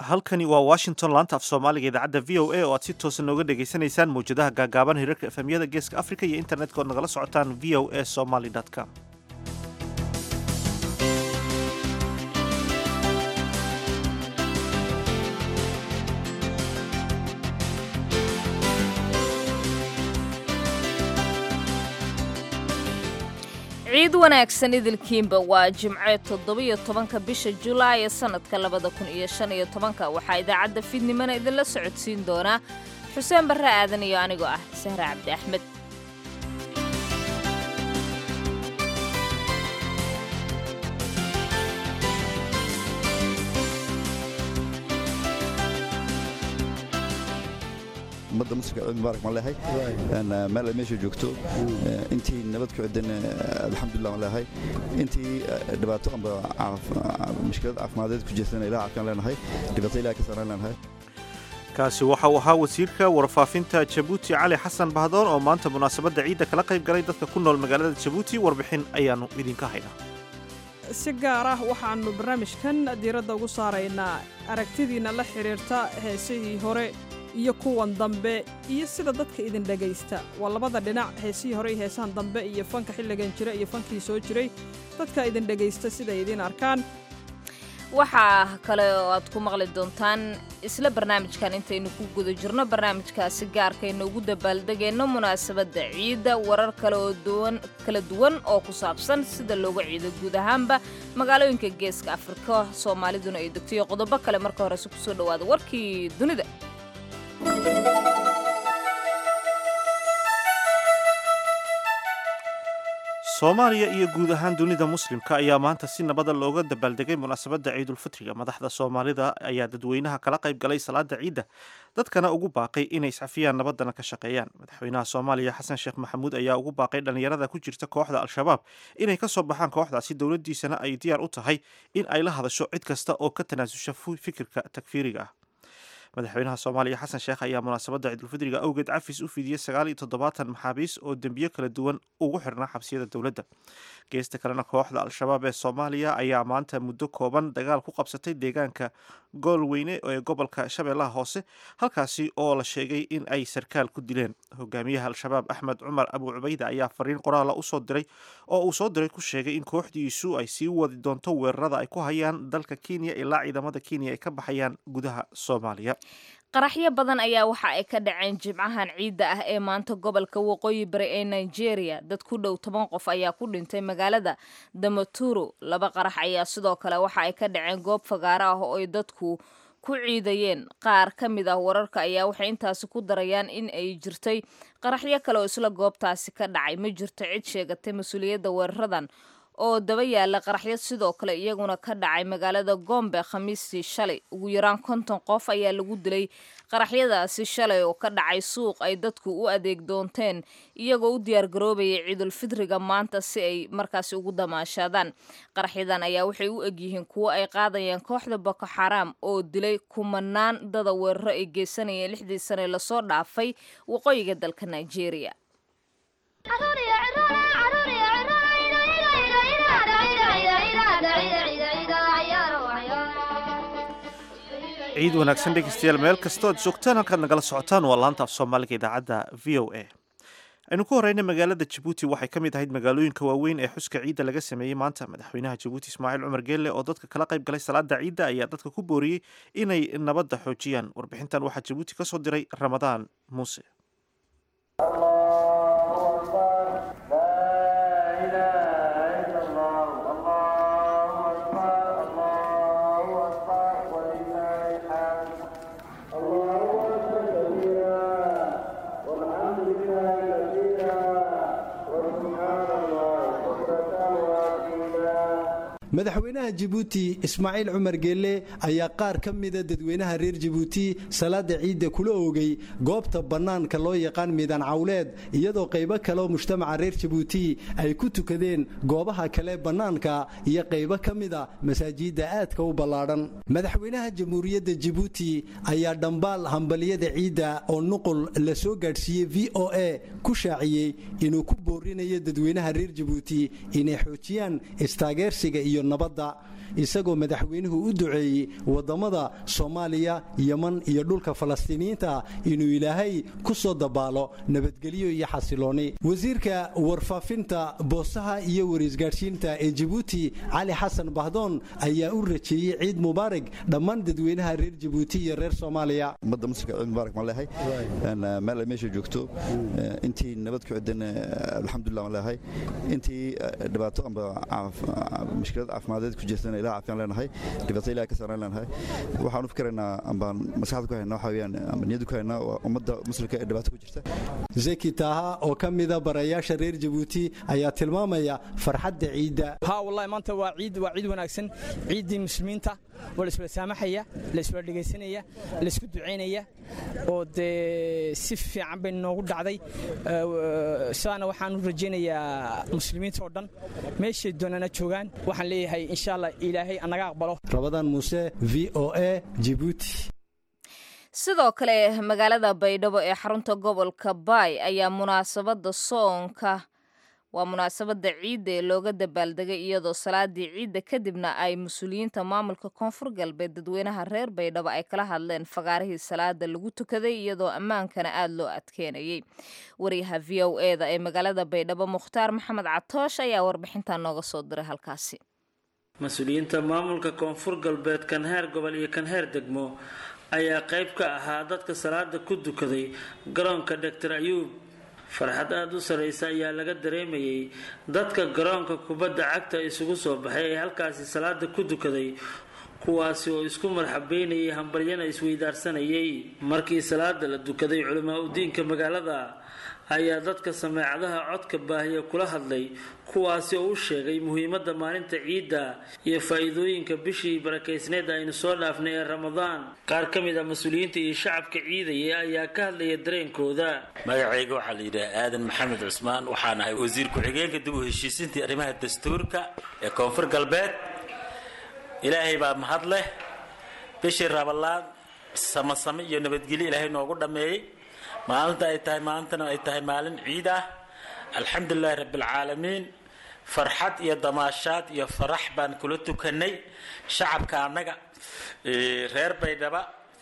halkani waa Washington laanta af Soomaaliga idaacadda VOA oo aad si toos ah nooga dhageysanaysaan mowjadaha gaagaaban hirarka efemyada geeska Afrika iyo internetka oo nagala socotaan voasomali.com. ciid wanaagsan idilkiinba waa Jimce 17 bisha Julaay ee sanadka 2015 waxaa idaacadda fiidnimada idinla socodsiin doona Xuseen Barre Aadan iyo anigoo ah Sahra Cabdi Axmed. مدة موسيقى مبارك مالهاي أنا مال ماشي جوكتو أنتي نبض كعدن الحمد لله مالهاي أنتي دبعتوا عم مشكلة عفمادات كجسنا إلى عكان لنا هاي دبعتي إلى كسرنا لنا هاي kaasi waxa uu ahaa wasiirka warfaafinta Djibouti Cali Xasan Bahdoon oo maanta munaasabadda ciidda kala qayb galay dadka ku nool magaalada Djibouti warbixin ayaanu idinka haynaa si gaar ah waxaanu barnaamijkan diiradda ugu saaraynaa aragtidiina la xiriirta heesihii hore iyo kuwan dambe iyo sida dadka idin dhagaysta waa labada dhinac heesihii hore iyo heesahan dambe iyo fanka xilligan jira iyo fankii soo jiray dadka idin dhagaysta sida idin arkaan waxaa kale oo aad ku maqli doontaan isla barnaamijkan intaynu ku guda jirno barnaamijkaasi gaarkayna ugu dabaaldegayno munaasabadda ciidda warar kale oo kala duwan oo ku saabsan sida looga ciido guud ahaanba magaalooyinka geeska Afrika Soomaaliduna ay degto iyo qodobo kale marka hore ku soo dhawaada warkii dunida. Soomaaliya iyo guud ahaan dunida muslimka ayaa maanta si nabad ah looga dabaaldegay munaasabadda Ciidul Fitriga. Madaxda Soomaalida ayaa dadweynaha kala qayb galay salaada ciidda, dadkana ugu baaqay inay iscafiyaan nabadana ka shaqeeyaan. Madaxweynaha Soomaaliya Xasan Sheekh Maxamuud ayaa ugu baaqay dhalinyarada ku jirta kooxda Al-Shabaab inay ka soo baxaan kooxdaasi, dowladdiisana ay diyaar u tahay in ay la hadasho cid kasta oo ka tanaasusha fikirka takfiiriga ah. madaxweynaha Soomaaliya Xasan Sheekh ayaa munaasabadda Ciidul Fitriga awgeed cafis u fidiyay 79 maxaabiis oo dambiyo kala duwan ugu xirnaa xabsiyada dowladda. Geesta kalena kooxda Al-Shabaab ee Soomaaliya ayaa maanta muddo kooban dagaal ku qabsatay deegaanka Goolweyne ee gobolka Shabeellaha Hoose, halkaasi oo la sheegay in ay sarkaal ku dileen. Hogaamiyaha Al-Shabaab Axmed Cumar Abu Cubayda ayaa fariin qoraal u soo diray ku sheegay in kooxdiisu ay sii wadi doonto weerarada ay ku hayaan dalka Kenya ilaa ciidamada Kenya ay ka baxayaan gudaha Soomaaliya. qaraxyo badan ayaa waxa ay ka dhaceen jimcahan ciidda ah ee maanta gobolka waqooyi bari ee Nigeria. dad ku dhow 10 qof ayaa ku dhintay magaalada Damaturu. laba qarax ayaa sidoo kale waxa ay ka dhaceen goob fagaara ah oo ay dadku ku ciidayeen. qaar ka mid ah wararka ayaa waxay intaasi ku darayaan in ay jirtay qaraxyo kale oo isla goobtaasi ka dhacay. ma jirto cid sheegatay mas'uuliyadda weeraradan oo daba yaala qaraxyo sidoo kale iyaguna ka dhacay magaalada Gombe Khamiistii shalay. ugu yaraan 50 qof ayaa lagu dilay qaraxyadaasi shalay oo ka dhacay suuq ay dadku u adeeg doonteen iyagoo u diyaar garoobay Ciidul Fitriga maanta si ay markaas ugu damaashadaan. qaraxyadan ayaa waxay u egyihiin kuwa ay qaadayaan kooxda Boko Haram oo dilay kumanaan dad weeraro ay geysanayeen 6 sano la soo dhaafay waqooyiga dalka Nigeria. ciid wanaagsan dhegeystayaal meel kastoo aad joogtaan halkaad nagala socotaan waa laanta af Soomaaliga idaacadda VOA. aynu ku horeyna magaalada Djibouti waxay ka mid ahayd magaalooyinka waaweyn ee xuska ciidda laga sameeyay maanta. madaxweynaha Djibouti Ismaaciil Cumar Geelle oo dadka kala qayb galay salaada ciidda ayaa dadka ku booriyay inay nabadda xoojiyaan. warbixintan waxaa Djibouti ka soo diray Ramadaan Muuse. madaxweynaha Djibouti Ismaaciil Cumar Geelle ayaa qaar ka mid ah dadweynaha reer Djibouti salaada ciidda kula oogay goobta banaanka loo yaqaan Miidaan Cawleed, iyadoo qaybo kale oo mujtamaca reer Djibouti ay ku tukadeen goobaha kale banaanka iyo qaybo ka mid ah masaajidda aadka u ballaaran. madaxweynaha Jamhuuriyadda Djibouti ayaa dhambaal hambaliyada ciidda oo nuqul la soo gaarsiiyay VOA ku shaaciyay inuu ku boorinayo dadweynaha reer Djibouti inay xoojiyaan istaageersiga iyo nabadda isagoo madaxweynuhu u duceeyey wadamada Soomaaliya Yemen iyo dhulka Falastiiniyiinta inuu Ilaahay ku soo dabaalo nabadgelyo iyo xasilooni wasiirka warfaafinta boosaha iyo warisgaarsiinta ee Djibouti Ali Xasan Bahdoon ayaa u rajeeyay ciid mubaarak dhammaan dadweynaha reer Djibouti iyo reer Soomaaliya ummadda muslimka ciid mubaarak ma leeyahay meel meesha joogto intii nabad ku ciidan alxamdulillah ma leeyahay intii dhibaato amba mushkilad caafimadeed ku jirtana ilaa caafimaad leenahay dhibaato ilaa ka saaraan leenahay waxaan u fikiraynaa amba maskaxda ku haynaa waxa weeyaan amba niyadu ku haynaa ummadda muslimka ee dhibaato ku jirta Zeki Taha oo kamida barayaasha reer Djibouti ayaa tilmaamaya farxadda ciida wallahi maanta waa ciid wanaagsan ciidii muslimiinta wala isla saamaxaya la isla dhageysanaya la isku duceynaya oo de si fiican bay noogu dhacday saana waxaan u rajeynayaa muslimiinta oo dhan meeshay doonana joogaan waxaan leeyahay insha Allah Ilaahay anaga aqbalo Ramadan Muuse VOA Djibouti sidoo kale magaalada Baydhabo ee xarunta gobolka Bay ayaa munaasabada soonka waa munaasabada ciid ee looga dabaaldegay iyadoo salaadii ciid kadibna ay mas'uuliyiinta maamulka Koonfur Galbeed dadweynaha reer Baydhabo ay kala hadleen fagaarihii salaada lagu tukaday iyadoo ammaankana aad loo adkeynayay wariyaha VOA-da ee magaalada Baydhabo Mukhtaar Maxamed Catoosh ayaa warbixinta nooga soo diray halkaasi mas'uuliyiinta maamulka Koonfur Galbeed kan heer gobol iyo kan heer degmo ayaa qayb ka ahaa dadka salaada ku dukaday garoonka Dr. Ayub farxad aad u sareysa ayaa laga dareemayay dadka garoonka kubadda cagta isugu soo baxay ee halkaasi salaada ku dukaday kuwaasi oo isku marxabeynayay hambalyana isweydaarsanayay markii salaada la dukaday culimaa u diinka magaalada ayaa dadka sameecadaha codka baahiya kula hadlay kuwaasi oo u sheegay muhiimadda maalinta ciidda iyo faa'iidooyinka bishii barakeysneed aynu soo dhaafnay ee Ramadaan qaar ka mid ah mas'uuliyiinta iyo shacabka ciidaya ayaa ka hadlaya dareenkooda magacayga waxaa la yidhaahdaa Aadan Maxamed Cusmaan waxaan ahay wasiir ku-xigeenka dib u heshiisiinta arrimaha dastuurka ee Koonfur Galbeed Ilaahay baa mahad leh bishii Ramadaan sama iyo nabadgelyo Ilaahay noogu dhameeyay maalinta ay tahay maalin ciid ah alxamdulillaah rabbil caalamiin farxad iyo damaashaad iyo farax baan kula tukanay shacabka anaga reer Baydhabo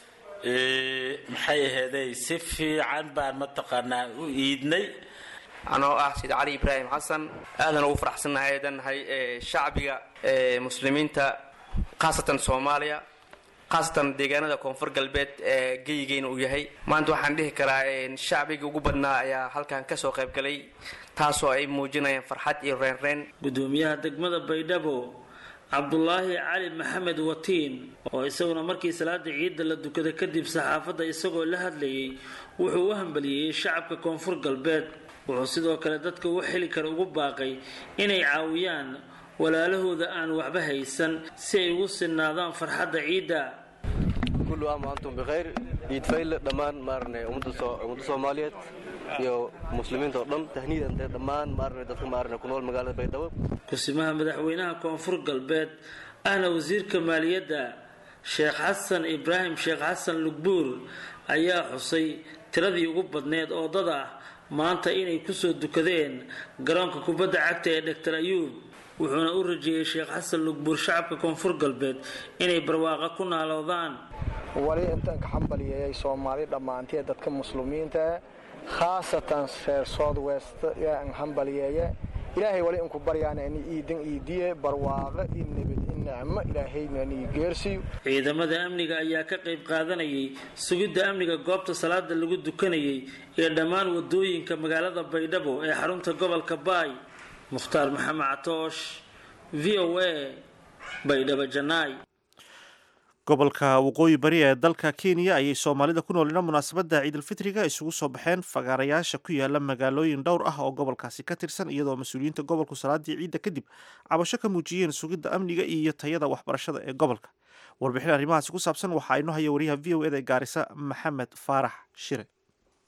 maxay ahaydey si fiican baan mataqaanaa u iidnay anoo ah Said Ali Ibrahim Xasan aadan ugu faraxsanahay eedanhay shacbiga muslimiinta qaasatan Soomaaliya qaasatan deegaanada Koonfur Galbeed ee geeygeena uu yahay maanta waxaan dhihi karaa shacbiga ugu badnaa ayaa halkan ka soo qayb galay taasoo ay muujinayaan farxad iyo reen gudoomiyaha degmada Baydhabo Cabdullaahi Cali Maxamed Watiin oo isaguna markii salaada ciid la dukaday kadib saxaafadda isagoo la hadlayay wuxuu u hambaliyay shacabka Koonfur Galbeed wuxuu sidoo kale dadka u xili kara ugu baaqay inay caawiyaan walaalahooda aan waxba haysan si ay ugu sinaadaan farxadda ciida kullu aam antum bikhair ciid fayl dhamaan maarnay ummadda Soomaaliyeed iyo muslimiinta oo dhan tahniidan dhamaan maarnay dadka maarnay ku nool magaalada Baydhabo kusimaha madaxweynaha Koonfur Galbeed ahna wasiirka maaliyadda Sheekh Xasan Ibrahim Sheekh Xasan Lugbuur ayaa xusay tiradii ugu badneed oo dad ah maanta inay ku soo dukadeen garoonka kubadda cagta ee Dr. Ayub wuxuuna u rajeeyay Sheekh Xasan Lugbuur shacabka Koonfur Galbeed inay barwaaqo ku naaloodaan wali intaan ka xambaliyay Soomaali dhamaantii dadka muslimiinta khaasatan reer South West aan xambaliyay ilaahay wali in ku baryaan in iidin iidiye barwaaqo in nabad in nicmo ilaahay nani geersiyo ciidamada amniga ayaa ka qayb qaadanayay sugidda amniga goobta salaada lagu dukanayay ee dhammaan wadooyinka magaalada Baydhabo ee xarunta gobolka Bay Mukhtaar Maxamed Catoosh VOA Baydhabo Janay gobolka waqooyi bari ee dalka Kenya ayay Soomaalida ku noolina munaasabada Ciid al-Fitriga isugu soo baxeen fagaarayaasha ku yaala magaalooyin dhowr ah oo gobolkaasi ka tirsan iyadoo mas'uuliyiinta gobolku salaadii ciida kadib cabasho ka muujiyeen sugidda amniga iyo tayada waxbarashada ee gobolka warbixin arrimahaasi ku saabsan waxa aynu haya wariyaha VOA ee Gaarisa Maxamed Faarax Shire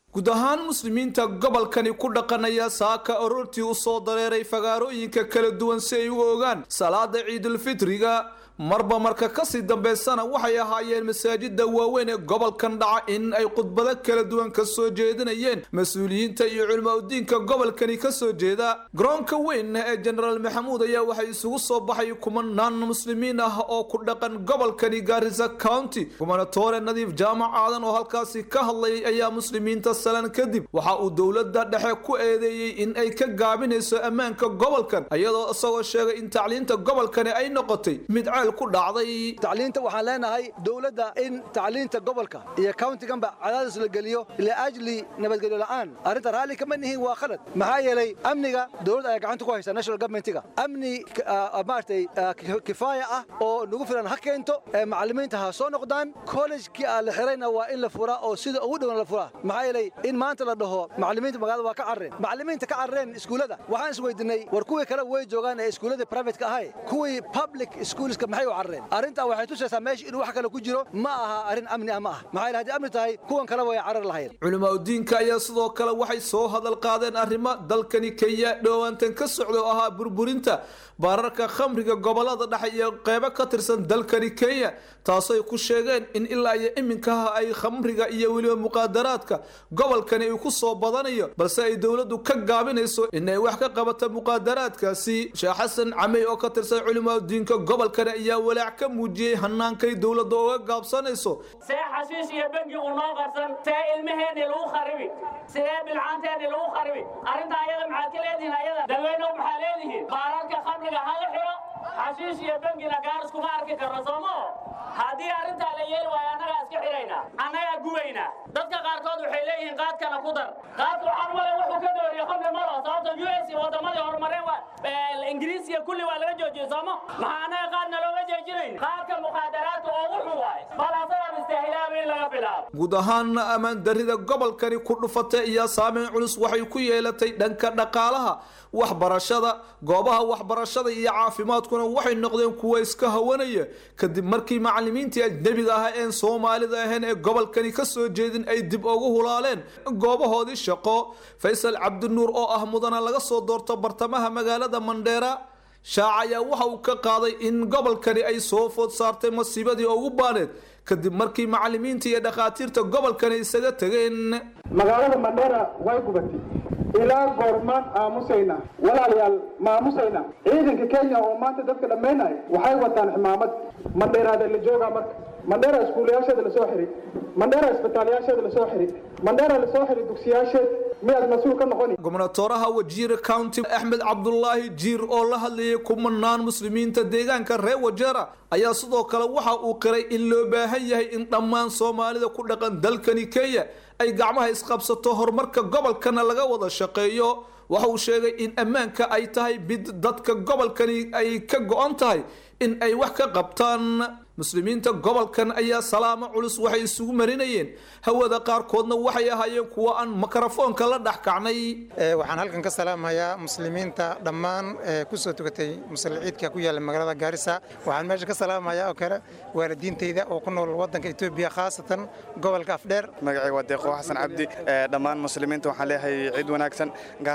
guud ahaan muslimiinta gobolkani ku dhaqanaya saaka aroortii u soo dareeray fagaarooyinka kala duwan si ay u ogaan salaada ciidulfitriga marba marka kasii dambeysana waxay ahaayeen masaajida waaweyn ee gobolkan dhaca in ay khudbado kala duwan ka soo jeedinayeen mas-uuliyiinta iyo culimaudiinka gobolkani ka soo jeeda garoonka weyn ee jenaraal maxamuud ayaa waxay isugu soo baxay kumanaan muslimiin ah oo ku dhaqan gobolkani Garissa County gubernatore Nadiif Jaamac Aadan oo halkaasi ka hadlayay ayaa muslimiinta salan kadib waxa uu dowladda dhexe ku eedeeyay in ay ka gaabinayso ammaanka gobolkan iyadoo isagoo sheegay in tacliinta gobolkani ay noqotay mid ku dhacday tacliinta waxaan leenahay dawladda in tacliinta gobolka iyo countiganba cadaadis la geliyo liajli nabadgelyo la'aan arrinta raalli kama nihiin waa khalad maxaa yeelay amniga dawladda ayaa gacanta ku haysa national governmentiga amni maartay kifaaya ah oo nagu filan ha keento macallimiinta ha soo noqdaan collegekii la xirayna waa in la furaa oo sida ugu dhowan la furaa maxaa yeelay in maanta la dhaho macallimiinta magaalada waa ka carreen macallimiinta ka carreen iskuullada waxaan isweydiinay war kuwii kale way joogaan ee iskuullada private ka ahay kuwii public schoolska arrintaa waxay tusaysaa meesha inuu wax kale ku jiro ma aha arrin amni ah ma aha maxaa yeelay haddii amni tahay kuwan kale way carar lahayn culimaudiinka ayaa sidoo kale waxay soo hadal qaadeen arrimo dalkani Kenya dhowaantan ka socdo ahaa burburinta baararka khamriga gobolada dhexe iyo qaybo ka tirsan dalkani Kenya taasoo ku sheegeen in ilaa iyo iminka ay khamriga iyo waliba muqaadaraadka gobolkani ay ku soo badanayo balse ay dawladdu ka gaabinayso in ay wax ka qabato muqaadaraadkaasi Sheekh Xasan Camey oo ka tirsan culimaudiinka gobolkani ayaa walaac ka muujiyay hanaankay dawladda oo gaabsanayso see xashiish iyo bangi uu noo qarsan see ilmaheena lagu kharibi see bilcaanteena lagu kharibi arrinta ayada maxaad ka leedihiin ayada dadweynuhu maxaa leedihiin baararka khamriga hala xiro xashiish iyo bangina gaaris kuma arki karno soomo haddii arrintaa la yeeli waayo annagaa iska xiraynaa annagaa gubaynaa dadka qaarkood waxay leeyihiin qaadkana ku dar qaadku waxaan male wuxuu ka dooriyo khamri malo sababta US iyo waddamadii horumareen waa ingiriisiya kulli waa laga joojiyey soomo maxaa annaga qaadna looga joojinayn qaadka muqaadaraadka oo wuxuu waaye balaasadan istaahilaaba in laga bilaabo guud ahaan ammaan darrida gobolkani ku dhufatay iyo saameyn culus waxay ku yeelatay dhanka dhaqaalaha waxbarashada goobaha waxbarashada iyo caafimaadkuna waxay noqdeen kuwa iska hawanaya kadib markii macallimiintii ajnabiga ah ee Soomaalida ahayn ee gobolkani ka soo jeedin ay dib ugu hulaaleen goobahoodii shaqo Faysal Cabdinuur oo ah mudana laga soo doorto bartamaha magaalada Mandera shaacaya waxa uu ka qaaday in gobolkani ay soo food saartay masiibadii ugu baaneed kadib markii macallimiinta iyo dhaqaatiirta gobolkani isaga tageen magaalada Mandera way gubatay ilaa goormaan aamusayna walaalayaal maamusayna ciidanka Kenya oo maanta dadka dhameynay waxay wataan ximaamad Mandera la jooga marka Mandera iskuulayaasheeda la soo xiray Mandera isbitaalyaasheeda la soo xiray Mandera la soo xiray dugsiyaasheed miyaad mas'uul ka noqoni gubernatoraha Wajir County Ahmed Abdullahi Jiir oo la hadlayay kumanaan muslimiinta deegaanka reer Wajara ayaa sidoo kale waxa uu qiray in loo baahan yahay in dhammaan Soomaalida ku dhaqan dalkani Kenya ay gacmaha isqabsato horumarka gobolkana laga wada shaqeeyo waxa uu sheegay in ammaanka ay tahay bid dadka gobolkani ay ka go'an tahay in ay wax ka qabtaan muslimiinta gobolkan ayaa salaamo culus waxay isugu marinayeen hawada qaarkoodna waxay ahaayeen kuwa aan mikrofoonka la dhaxkacnay waxaan halkan ka salaamayaa muslimiinta dhammaan ku soo tugatay muslimiinta ku yaala magaalada Garissa waxaan meesha ka salaamayaa oo kale waalidiintayda oo ku nool wadanka Itoobiya khaasatan gobolka Afdheer magacayga waa Deeqo Xasan Cabdi dhammaan muslimiinta waxaan leeyahay ciid wanaagsan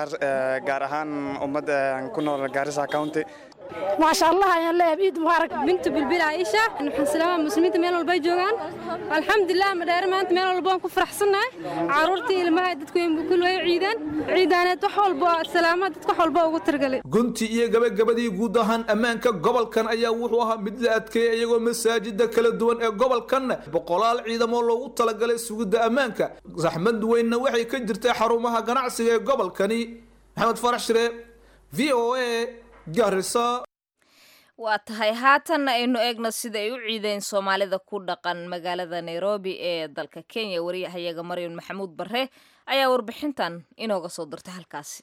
gaar ahaan ummadda ku nool Garissa County ما شاء الله يا الله عيد مبارك بنت بالبلا عيشة نحن سلام مسلمين ميل والبي جوجان الحمد لله مدار ما أنت ميل والبون كفر حسنا عرورتي لما هدتكم بكل وين عيدان تحول بوا السلامة تحول بوا وترجلي gunti iyo gabagabadii guud ahaan ammaanka gobolkan ayaa wuxuu ahaa mid la adkeeyay iyagoo masaajida kala duwan ee gobolkan boqolaal ciidamo loogu talagalay sugidda ammaanka saxmad weynna waxay ka jirtay xarumaha ganacsiga ee gobolkani maxamed farax shire VOA Garissa waa tahay haatanna aynu eegno sida ay u ciideen Soomaalida ku dhaqan magaalada Nairobi ee dalka Kenya wariyahayaga Maryam Maxamuud Barre ayaa warbixintan inooga soo dirtay halkaasi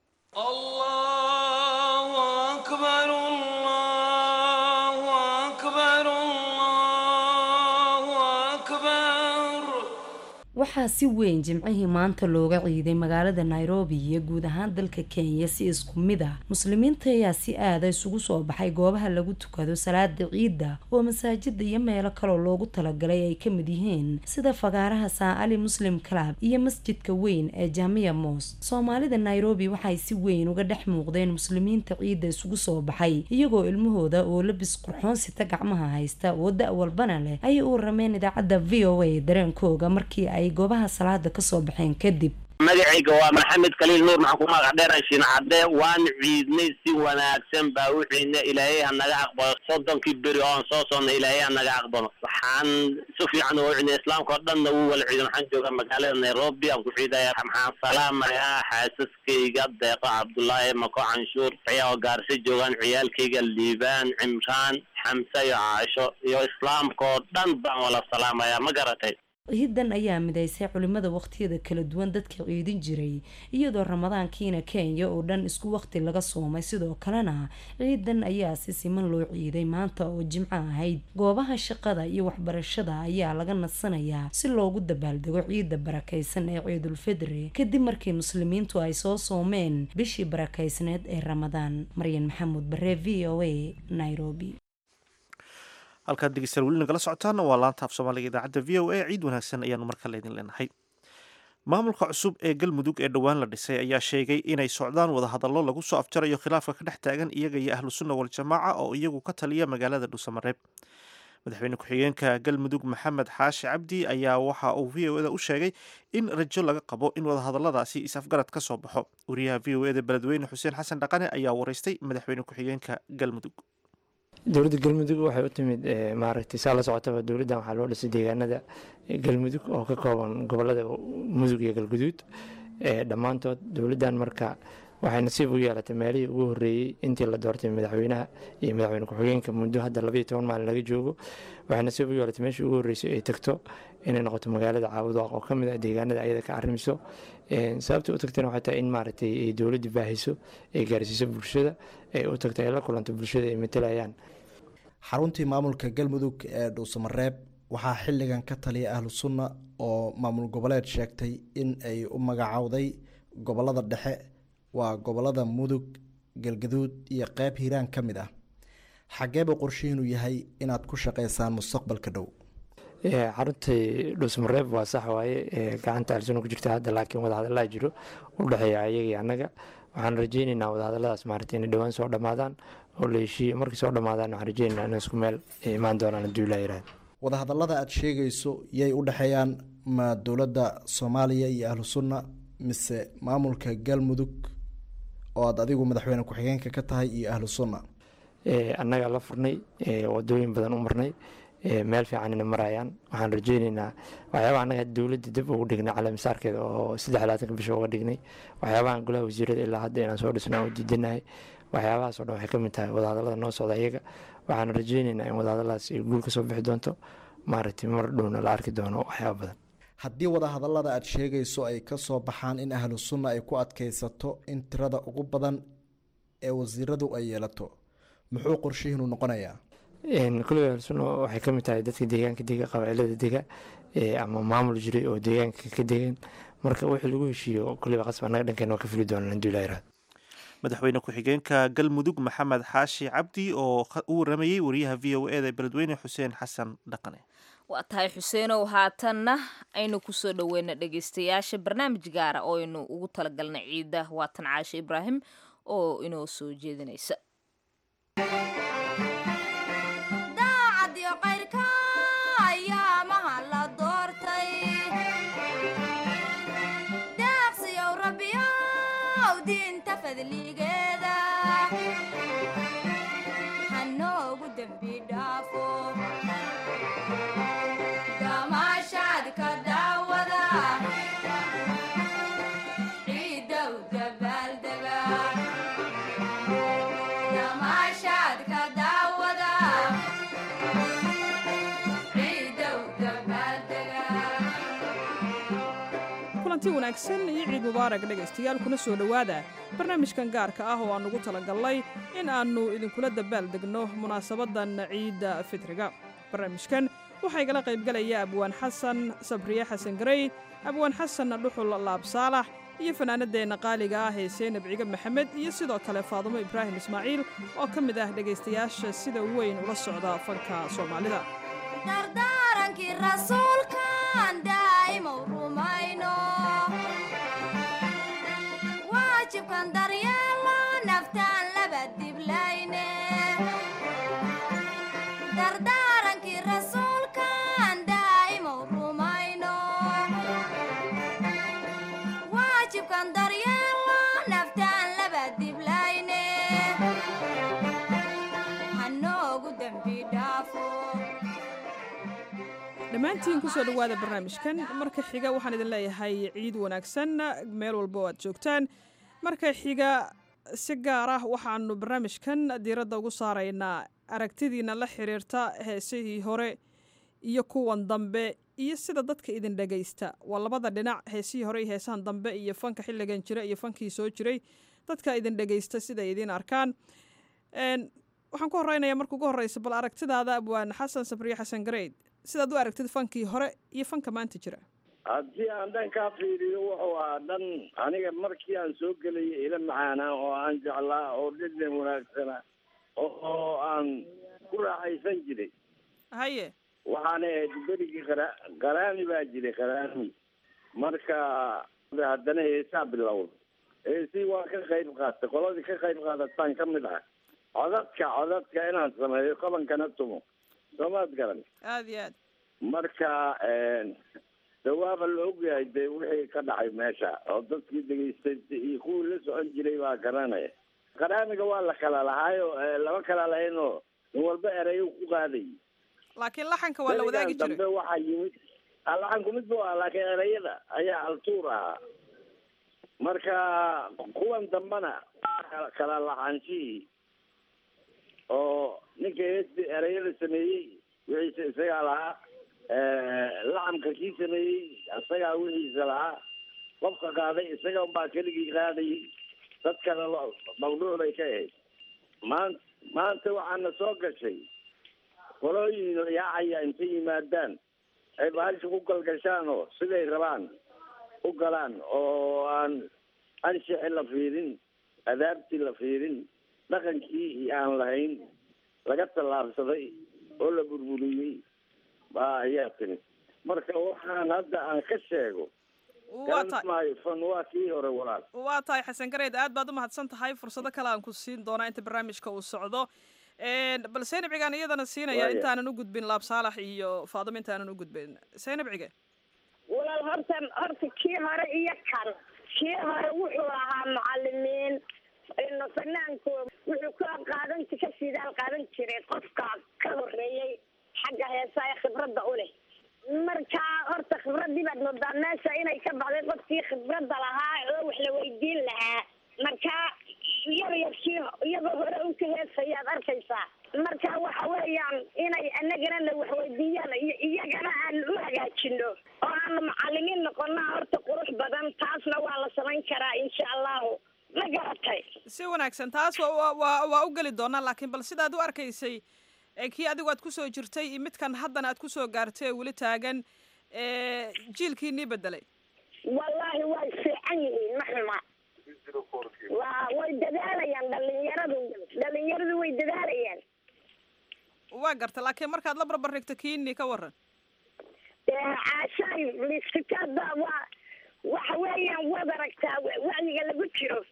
Allahu akbar Allahu akbar Allahu akbar waxaa si weyn jimcihii maanta looga ciiday magaalada Nairobi iyo guud ahaan dalka Kenya si isku mid ah. Muslimiinta ayaa si aad isugu soo baxay goobaha lagu tukado salaada ciida oo masaajida iyo meelo kale loogu talagalay ay ka mid yihiin sida fagaaraha Saa Ali Muslim Club iyo masjidka weyn ee Jamia Mosque. Soomaalida Nairobi waxay si weyn uga dhex muuqdeen muslimiinta ciida isugu soo baxay iyagoo ilmahooda oo labis qurxoon sita gacmaha haysta oo da' walbana leh ay u rameen idaacadda VOA dareenkooga markii ay goobaha salaada ka soo baxeen kadib. magacayga waa maxamed kaliil nuur maxaan ku magac dheerashin cadde waan ciidnay si wanaagsan baa u ciidnay ilaahay ha naga aqbalo 30 beri oo soo soonnay ilaahay ha naga aqbalo waxaan si fiican u ciidnay islaamka oo dhanna wuu wala ciidan waxaan joogaa magaalada Nairobi aan ku ciidayaa maxaan salaamayaa xaasaskayga deeqa Cabdullaahi Mako Canshuur ayaa gaarsi joogan ciyaalkayga Liibaan Cimraan Xamsa iyo Caasho iyo islaamka oo dhan baan wala salaamayaa ma garatay. ciidan ayaa midaysay culimada waqtiyada kala duwan dadka ciidin jiray iyadoo ramadaankiina Kenya oo dhan isku waqti laga soomay sidoo kalena ciidan ayaa si siman loo ciiday maanta oo jimco ahayd. goobaha shaqada iyo waxbarashada ayaa laga nadsanayaa si loogu dabaaldego ciida barakaysan ee Ciidul Fidri kadib markii muslimiintu ay soo soomeen bishii barakaysneed ee Ramadaan. Maryan Maxamuud Bare, VOA, Nairobi. halkaad dhegeystayaal weli nagala socotaan waa laanta af Soomaaliga idaacadda VOA. ciid wanaagsan ayaanu mar kale idin leenahay. maamulka cusub ee Galmudug ee dhawaan la dhisay ayaa sheegay inay socdaan wadahadallo lagu soo afjarayo khilaafka ka dhex taagan iyaga iyo ahlu sunna wal jamaaca oo iyagu ka taliya magaalada Dhuusamareeb. madaxweyne ku-xigeenka Galmudug Maxamed Xaashi Cabdi ayaa waxa uu VOA u sheegay in rajo laga qabo in wadahadalladaasi is-afgarad ka soo baxo. wariyaha VOA beledweyne Xuseen Xasan Dhaqane ayaa wareystay madaxweyne ku-xigeenka Galmudug. dowladda Galmudug waxay u timid maaragtay saa la socotaba dowladdan waxaa loo dhisay deegaanada Galmudug oo ka kooban gobolada Mudug iyo Galguduud dhammaantood. dowladdan marka waxay nasiib u yeelatay meelihii ugu horreeyey intii la doortay madaxweynaha iyo madaxweyne ku-xigeenka muddo hadda 12 maalin laga joogo. waxay nasiib u yeelatay meeshii ugu horreysay ay tagto inay noqoto magaalada Caabudaaq oo ka mid ah deegaanada ayada ka arrimiso. sababta u tagtayna waxay tahay in maaragtay ay dowladdu baahiso ay gaarsiiso bulshada ay u tagtay la kulanto bulshada ay matalayaan. xaruntii maamulka Galmudug ee Dhuusamareeb waxaa xilligan ka taliya ahlu sunna oo maamul goboleed sheegtay in ay u magacawday gobolada dhexe waa gobolada Mudug, Galgaduud iyo qayb Hiiraan ka mid ah. xageeba qorshihiinu yahay inaad ku shaqeysaan mustaqbalka dhow? xaruntii Dhuusamareeb waa sax waaye gacanta ahlu sunna ku jirta hadda, laakiin wadahadallaa jiro u dhexeeya ayaga iyo annaga. waxaan rajaynaynaa wadahadalladaas maaragtay inay dhowaan soo dhammaadaan oo la heshiiyo. markii soo dhammaadaan waxaan rajaynaynaa inay isku meel imaan doonaan haddii Ilaahay yiraahdo. wadahadallada aad sheegayso yay u dhexeeyaan ma dowladda Soomaaliya iyo ahlu sunna mise maamulka Galmudug oo aad adigu madaxweyne ku-xigeenka ka tahay iyo ahlu sunna? annaga la furnay wadooyin badan u marnay meel fiican inay marayaan. waxaan rajaynaynaa waxyaabaha annaga dowladda dib ugu dhignay calaamisaarkeeda oo 23 bisha uga dhignay waxyaabahan golaha wasiirada ilaa hadda inaan soo dhisnaa u diidanahay. waxyaabahaas oo dhan waxay ka mid tahay wadahadallada noo socda iyaga. waxaan rajaynaynaa in wadahadalladaas ay guul ka soo bixi doonto maaragtay mar dhowna la arki doono waxyaaba badan. haddii wadahadallada aad sheegayso ay ka soo baxaan in ahlu sunna ay ku adkaysato in tirada ugu badan ee wasiiradu ay yeelato muxuu qorshihiinu noqonayaa? kulliga ahlu sunna waxay ka mid tahay dadka deegaanka dega qabaa'ilada dega ama maamul jiray oo deegaanka ka degan. marka wixii lagu heshiiyo kulliba qasab annaga dhankeena waa ka fili doonaan haddii Ilaahay yiraahdo. madaxweyne ku-xigeenka Galmudug Maxamed Xaashi Cabdi oo u waramayay wariyaha VOA ee beledweyne Xuseen Xasan Dhaqane. waa tahay Xuseenow, haatanna aynu kusoo dhaweyna dhegeystayaasha barnaamij gaara oo aynu ugu talagalnay ciida. waatan Caashe Ibraahim oo inoo soo jeedinaysa. hanoogu dambi dhaafo damaashaad ka daawada ciidow dabaaldega damaashaad ka daawada ciidow dabaaldega. kulanti wanaagsan iyo ciid mubaarak dhegaystayaal, kuna soo dhowaada barnaamijkan gaarka ah oo aan ugu talagalnay in aannu idinkula dabaaldegno munaasabadan ciidda fitriga. barnaamijkan waxaa igala qaybgalaya abwaan xasan sabriye xasan garey abwaan xasan dhuxul laab saalax iyo fanaanadeenna qaaliga ah ee seenab ciga maxamed iyo sidoo kale faadumo ibraahim ismaaciil oo ka mid ah dhegaystayaasha sida weyn ula socda fanka soomaalida dardaarankii rasuulkan daa'imow rumayno waajibkan daryeelo naftaan laba diblayne dardaarankii rasuulkan daa'imow rumayno waajibkan daryeelo naftaan laba diblayne hanoogu dembi dhaafo dhammaantiin ku soo dhowaada barnaamijkan marka xiga waxaan idin leeyahay ciid wanaagsan meel walba oo aad joogtaan marka xiga si gaar ah waxaanu barnaamijkan diiradda ugu saaraynaa aragtidiina la xiriirta heesihii hore iyo kuwan dambe iyo sida dadka idin dhagaysta waa labada dhinac heesihii hore iyo heesahan dambe iyo fanka xilligan jira iyo fankii soo jiray dadka idin dhagaysta siday idin arkaan waxaan ku horeynayaa marka ugu horeysa bal aragtidaada abwaan xasan sabriye xasan gareyd sidaad u aragtid fankii hore iyo fanka maanta jira haddii aan dhankaa fiiriyo wuxuu ahaa dhan aniga markii aan soo gelayay ila macaanaa oo aan jeclaa oo dhedhan wanaagsana oo aan ku raaxaysan jiray haye waxaana ahayd berigii qaraani baa jiray qaraani marka haddana heesaa bilowda heesii waa ka qayb qaatay qoladii ka qayb qaadataan ka mid ah codadka inaan sameeyo qabankana tumo soomaad garan aada iyo aad marka dawaaba la ogyahay dee wixii ka dhacay meesha oo dadkii dhegaystay iyo kuwii la socon jiray baa garanaya qaraamiga waa la kala lahaayo lama kala lahaynoo in walba erayo ku qaaday laakiin laxanka waa la wadaagi jiray dambe waxaa yimid laxanku mid bu ah laakiin erayada ayaa altuur ahaa marka kuwan dambena kala laxaanshihii oo ninka heesti erayada sameeyey wixiisa isagaa lahaa lacamka kii sameeyey isagaa wixiisa lahaa qofka qaaday isaga unbaa keligii qaadayay dad kale mawduuc bay ka ahayd maanta waxaana soo gashay qolooyin yaacaya intay yimaadaan ay baalisha ku galgashaan oo siday rabaan u galaan oo aan anshixi la fiirin adaabtii la fiirin dhaqankii iyo aan lahayn laga tallaabsaday oo la burburiyey baa ayaa timid marka waxaan hadda aan ka sheego garamaayo fan waa kii hore walaal waa tahay xasan gareyd aad baad u mahadsan tahay fursado kale aan ku siin doonaa inta barnaamijka uu socdo bal Seynab Cigaan iyadana siinaya intaanan u gudbin Laab Saalax iyo Faadimo intaanan u gudbin Seynab Cige walaal horta kii hore iyo kan kii hore wuxuu ahaa macallimiin inna fanaanku wuxuu ka sidaal qaadan jiray qofka ka horeeyay xagga heesaha khibradda u leh marka horta khibradii baad moodaa meesha inay ka baxday qofkii khibradda lahaa oo wax la weydiin lahaa marka iyagoo hore u ka heesayaad arkaysaa marka waxa weeyaan inay anagana la waxweydiiyaan iyagana aan u hagaajino oo aan macallimiin noqonnaa horta qurux badan taasna waa la samayn karaa insha allahu ma garatay si wanaagsan taas waa u geli doonaa laakiin bal sidaad u arkaysay kii adigu aad kusoo jirtay iyo midkan haddana aad kusoo gaartay weli taagan jiilkiinii bedelay wallaahi way fiican yihiin ma xuma way dadaalayaan dhalinyaradu way dadaalayaan waa garta laakiin markaad la barbar dhigto kiinii ka waran caashaay liskitaada waxa weeyaan waad aragtaa wacyiga lagu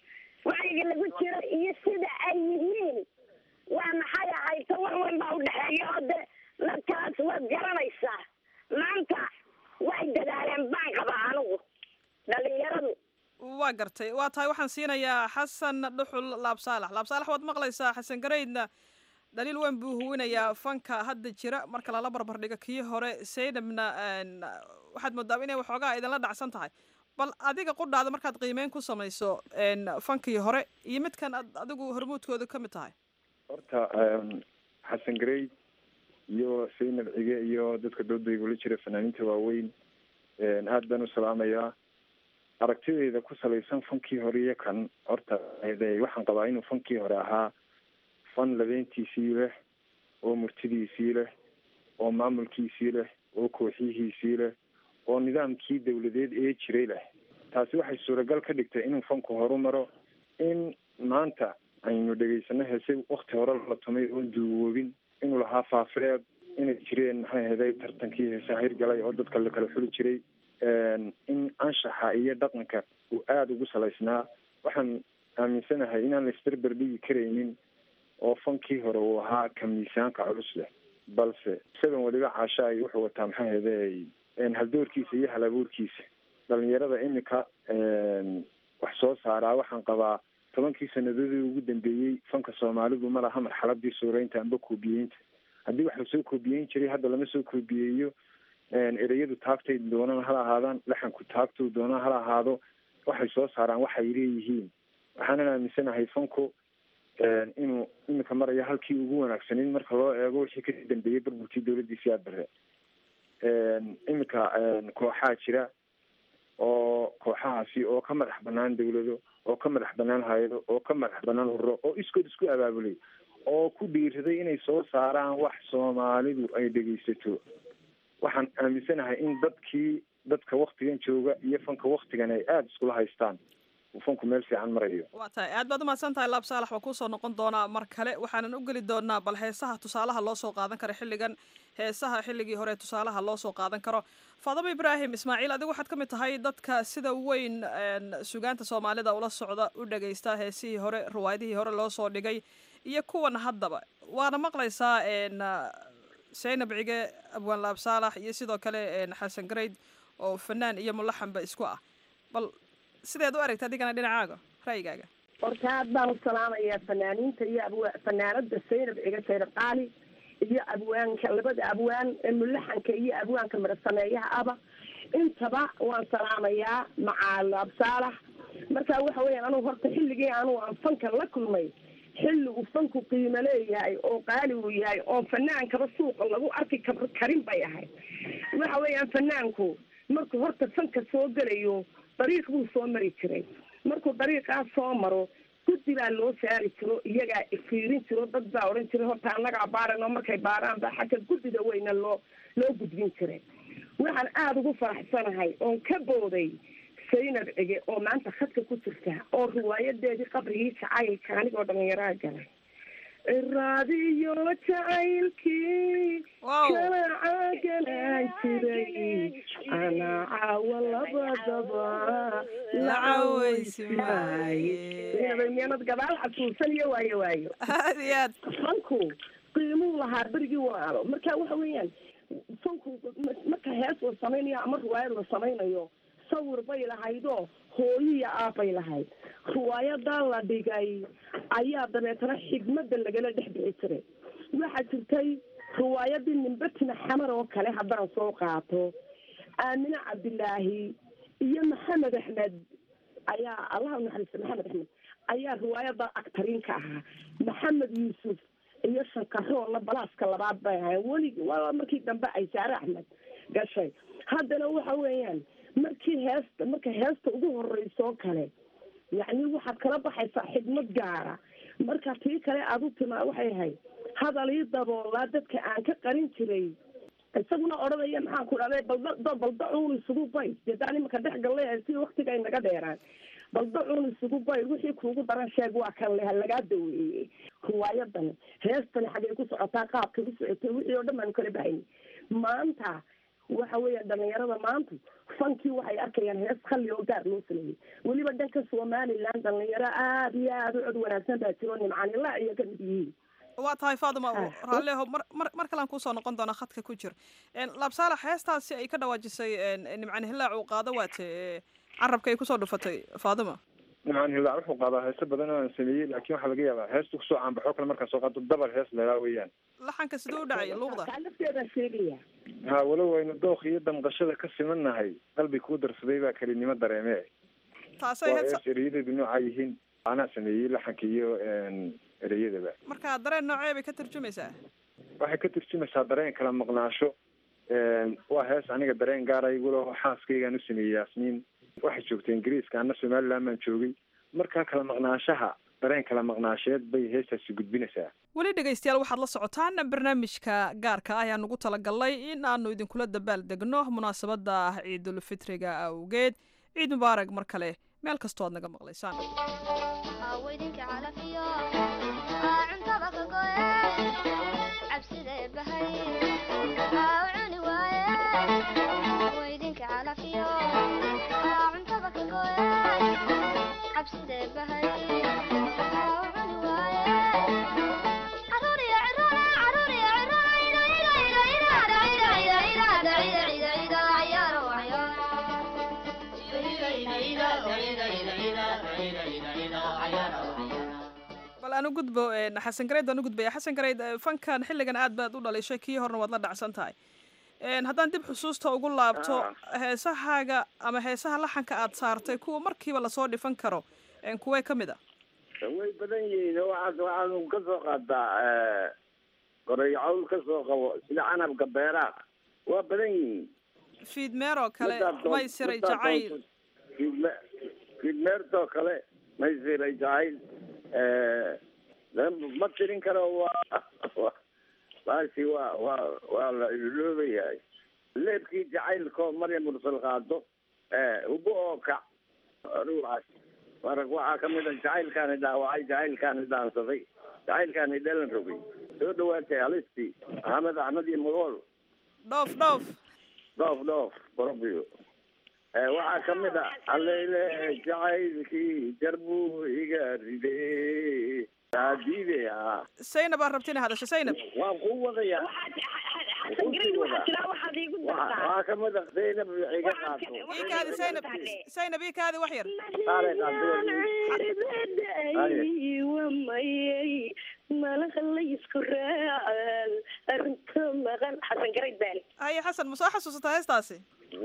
jiro iyo sida ay yihiin waa maxay ahayd war weyn baa udhexeeya oo de markaas waad garanaysaa maanta way dadaaleen baan qabaa anigu dhalinyaradu waa gartay waa tahay waxaan siinayaa xasan dhuxul Laab Saalax waad maqlaysaa xasan gareydna daliil weyn buu huwinayaa fanka hadda jira marka lala barbar dhigo kii hore Seynabna waxaad moodaa inay waxoogaa idinla dhacsan tahay bal adiga qudhaada markaad qiimeyn ku samayso fankii hore iyo midkan adigu hormuudkooda ka mid tahay horta xasan gareyd iyo Seynab Cige iyo dadka doodayga ula jira fanaaniinta waaweyn aad baan u salaamayaa aragtidayda ku salaysan fankii hore iyo kan horta waxaan qabaa inuu fankii hore ahaa fan labeentiisii leh oo murtidiisii leh oo maamulkiisii leh oo kooxiyihiisii leh oo nidaamkii dawladeed ee jiray leh. taasi waxay suuragal ka dhigtay inuu fanku horumaro, in maanta aynu dhegaysano heese wakti hore la tumay oon duuwoobin, inuu lahaa faafireed, inay jireen maxay ahayd tartankii heesaha hirgalay oo dadka la kala xuli jiray, in anshaxa iyo dhaqanka uu aada ugu salaysnaa. waxaan aaminsanahay inaan la isberber dhigi karaynin oo fankii hore uu ahaa ka miisaanka culus leh, balse isagan weliba caasha ay wuxuu wataa maxay ahayd haldoorkiisa iyo halabuurkiisa. dhalinyarada imika wax soo saaraa waxaan qabaa 10 sanadoodii ugu dambeeyey fanka soomaalidu ma laha marxaladii suuraynta amba koobiyeynta. haddii wax lasoo koobiyeyn jiray hadda lama soo koobiyeeyo. ereyadu taagtay doonana hala ahaadaan, laxanku taagtuu doonana hala ahaado, waxay soo saaraan waxay leeyihiin. waxaanan aaminsanahay fanku inuu imika marayo halkii ugu wanaagsaneyn marka loo eego wixii ka dambeeyey burburkii dawladiisii aadbare. imika kooxaa jira oo kooxahaasi oo ka madax banaan dawlado, oo ka madax banaan hay-ado, oo ka madax banaan ururo, oo iskood isku abaabulay, oo ku dhiiraday inay soo saaraan wax soomaalidu ay dhegaysato. waxaan aaminsanahay in dadka waktigan jooga iyo fanka waktigan ay aada iskula haystaan, fanku meel fiican marayo. waa tahay aad baad umahadsan tahay laab saalax, waa kuusoo noqon doonaa mar kale. waxaanan u geli doonaa bal heesaha tusaalaha loo soo qaadan karo xilligan, heesaha xilligii hore tusaalaha loo soo qaadan karo. faadamo ibraahim ismaaciil, adigu waxaad ka mid tahay dadka sida weyn sugaanta soomaalida ula socda, u dhagaysta heesihii hore, riwaayadihii hore loo soo dhigay iyo kuwan haddaba. waana maqlaysaa zaynab cige, abwaan laab saalax iyo sidoo kale xasan gareyd oo fanaan iyo mulaxanba isku ah. bal sideed u aragta adigana dhinacaaga ra'yigaaga? horta aad baan u salaamayaa fanaaniinta iyo fanaanada zaynab cige saynab qaali iyo abwaanka, labada abwaan mulaxanka iyo abwaanka marasameeyaha aba, intaba waan salaamayaa macaa laab saalax. marka waxa weeyaan anugu horta xilligii anugu aan fanka la kulmay, xilli uu fanku qiimo leeyahay oo qaali uu yahay oo fanaankaba suuqa lagu arki karin bay ahayd. waxa weeyaan fanaanku markuu horta fanka soo gelayo dariiq buu soo mari jiray. markuu dariiqaas soo maro guddi baa loo saari jiro, iyagaa fiirin jiro, dad baa odhan jiray horta annagaa baaran, oo markay baaraan baa xagga guddida weyna loo gudbin jiray. waxaan aada ugu faraxsanahay oon ka booday zaynab cige oo maanta khadka ku jirta, oo riwaayadeedii qabrigii jacaylka anigoo dhalinyaraa galay. raadiyo jacaylkii kala caaganaan jiray, anaa caawa labadaba la cawaysimaaye. miyanad gadaal xasuusan iyo waayo aad iyo aad fanku qiimuu lahaa berigii waalo. marka waxa weeyaan fanku marka hees la samaynayo ama riwaayad la samaynayo sawir bay lahaydoo hooyiya aabay lahayd. riwaayadaa la dhigay ayaa dabeetana xigmada lagala dhex bixi jiray. waxaa jirtay riwaayadii nimbatina xamar oo kale haddaan soo qaato, aamine cabdilaahi iyo maxamed axmed ayaa, allah unaxariista, maxamed axmed ayaa riwaayada actariinka ahaa. maxamed yuusuf iyo shankaroolna balaaska labaad bay ahayn. waa markii dambe ay saare axmed gashay. haddana waxa weeyaan marka heesta ugu horeyso kale, yacni waxaad kala baxaysaa xigmad gaara. marka tii kale aad u timaa waxay ahayd hadal ii daboolaa dadka aan ka qarin jiray, isaguna odhanaya maxaan ku dhahday baldacuun isugu bay, dedaan imaka dhex galle si waktiga ay naga dheeraan, baldacuun isugu bay, wixii kuugu daran sheeg waa kan leh lagaa daweeyey. riwaayadan heestani xaggay ku socotaa, qaabkay ku socotay, wixii oo dhan baanu kala baxayni. maanta waxa weeya dhalinyarada maanta fankii waxay arkayaan hees khali oo gaar loo sameeyey. weliba dhanka somaliland dhalinyaro aada iyo aada u cod wanaagsan baa jiro, nimcanila iyo kamid yihiin. waa tahay faaduma raalleho, mar kalean kuusoo noqon doona khadka ku jir. laab saalax, heestaasi ay ka dhawaajisay nimcan hilaac uu qaado waate carabka ay kusoo dhufatay faaduma? nimcan hilaac wuxuu qaadaa heeso badan oo aan sameeyey, laakiin waxaa laga yaabaa heesta kusoo caanbaxo kale markaan soo qaado dabar hees leelaa weeyaan. laxanka siduu u dhacay luuqda? lafteedaa sheegaya. ha walow aynu dook iyo damqashada ka simannahay, qalbi kuu darsaday baa kelinimo dareeme. taasay ereyadeedu noocaa yihiin, anaa sameeyey laxanka iyo ereyadaba. marka dareen noocee bay ka tarjumaysaa? waxay ka tarjumaysaa dareen kala maqnaasho. waa hees aniga dareen gaara igula xaaskaygaan u sameeyey yaasmiin. waxay joogtay ingiriiska, ana somaliland baan joogay. markaa kala maqnaashaha dareen kala maqnaasheed bay heestaasi gudbinaysaa. weli dhegaystayaal waxaad la socotaan barnaamijka gaarka ah ayaan ugu talagalnay in aanu idinkula dabaal degno munaasabadda ciidulfitriga awgeed. ciid mubaarak mar kale meel kastoo aad naga maqlaysaan. bal aan u gudbo xasan gareyd aan u gudbaya. xasan gareyd fankan xilligan aad baad u dhalishay kii horena waad la dhacsan tahay. haddaan dib xusuusta ugu laabto heesahaaga ama heesaha laxanka aad saartay kuwa markiiba lasoo dhifan karo kuwee ka mid a? way badan yihiin waxaanu ka soo qaataa goray cawl ka soo qabo sida canabka beeraha waa badan yihiin. fiidmeeroo kale maysiray jacayl. fiidmeertoo kale maysiray jacayl ma tirin karo baasi waa la iloobayahay. leebkii jacaylkoo maryam mursal qaado ugu oo kac ruucaas marag waxaa ka mid a jacaylkaani dhaawacay, jacaylkaani dhaansaday, jacaylkaani dhalan rogay, soo dhawaatay halistii maxamed axmed iyo magool dhoof borobio. waxaa ka mid a alleyle jacaylkii jarbuu iga ride diide. saynab aan rabta ina hadasho. saynab waan ku wadaya waxaa ka mid a saynab iga qaato. ikaadi saynab ikaadi wax yar. malaalaysku raal arinta maqan xasan gareyd baan. haye xasan ma soo xasuusataa heestaasi?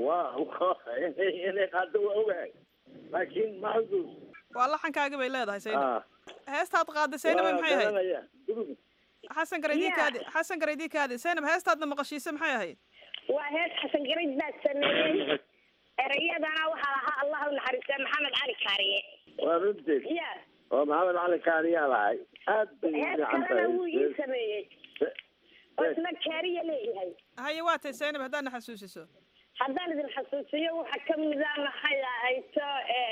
inay qaado waa ogahay laakiin ma xusuus. waa laxankaagi bay leedahay saynab. heestaad qaaday saynab maxay ahayd? xasan gareyd ikaadi saynab heestaadna maqashiisa maxay ahayd? waa hees xasan gareyd baa sameeyey. erayadana waxaa lahaa allah u naxariista maxamed cali kaariye. waa runteed oo maxamed cali kaariyaa lahay. aad bay kalena wuu ii sameeyey oo isna kaariya leeyahay. haye waa tay saynab haddaadna xasuusiso. haddaan idin xasuusiyo waxaa kamid a maxay ahayto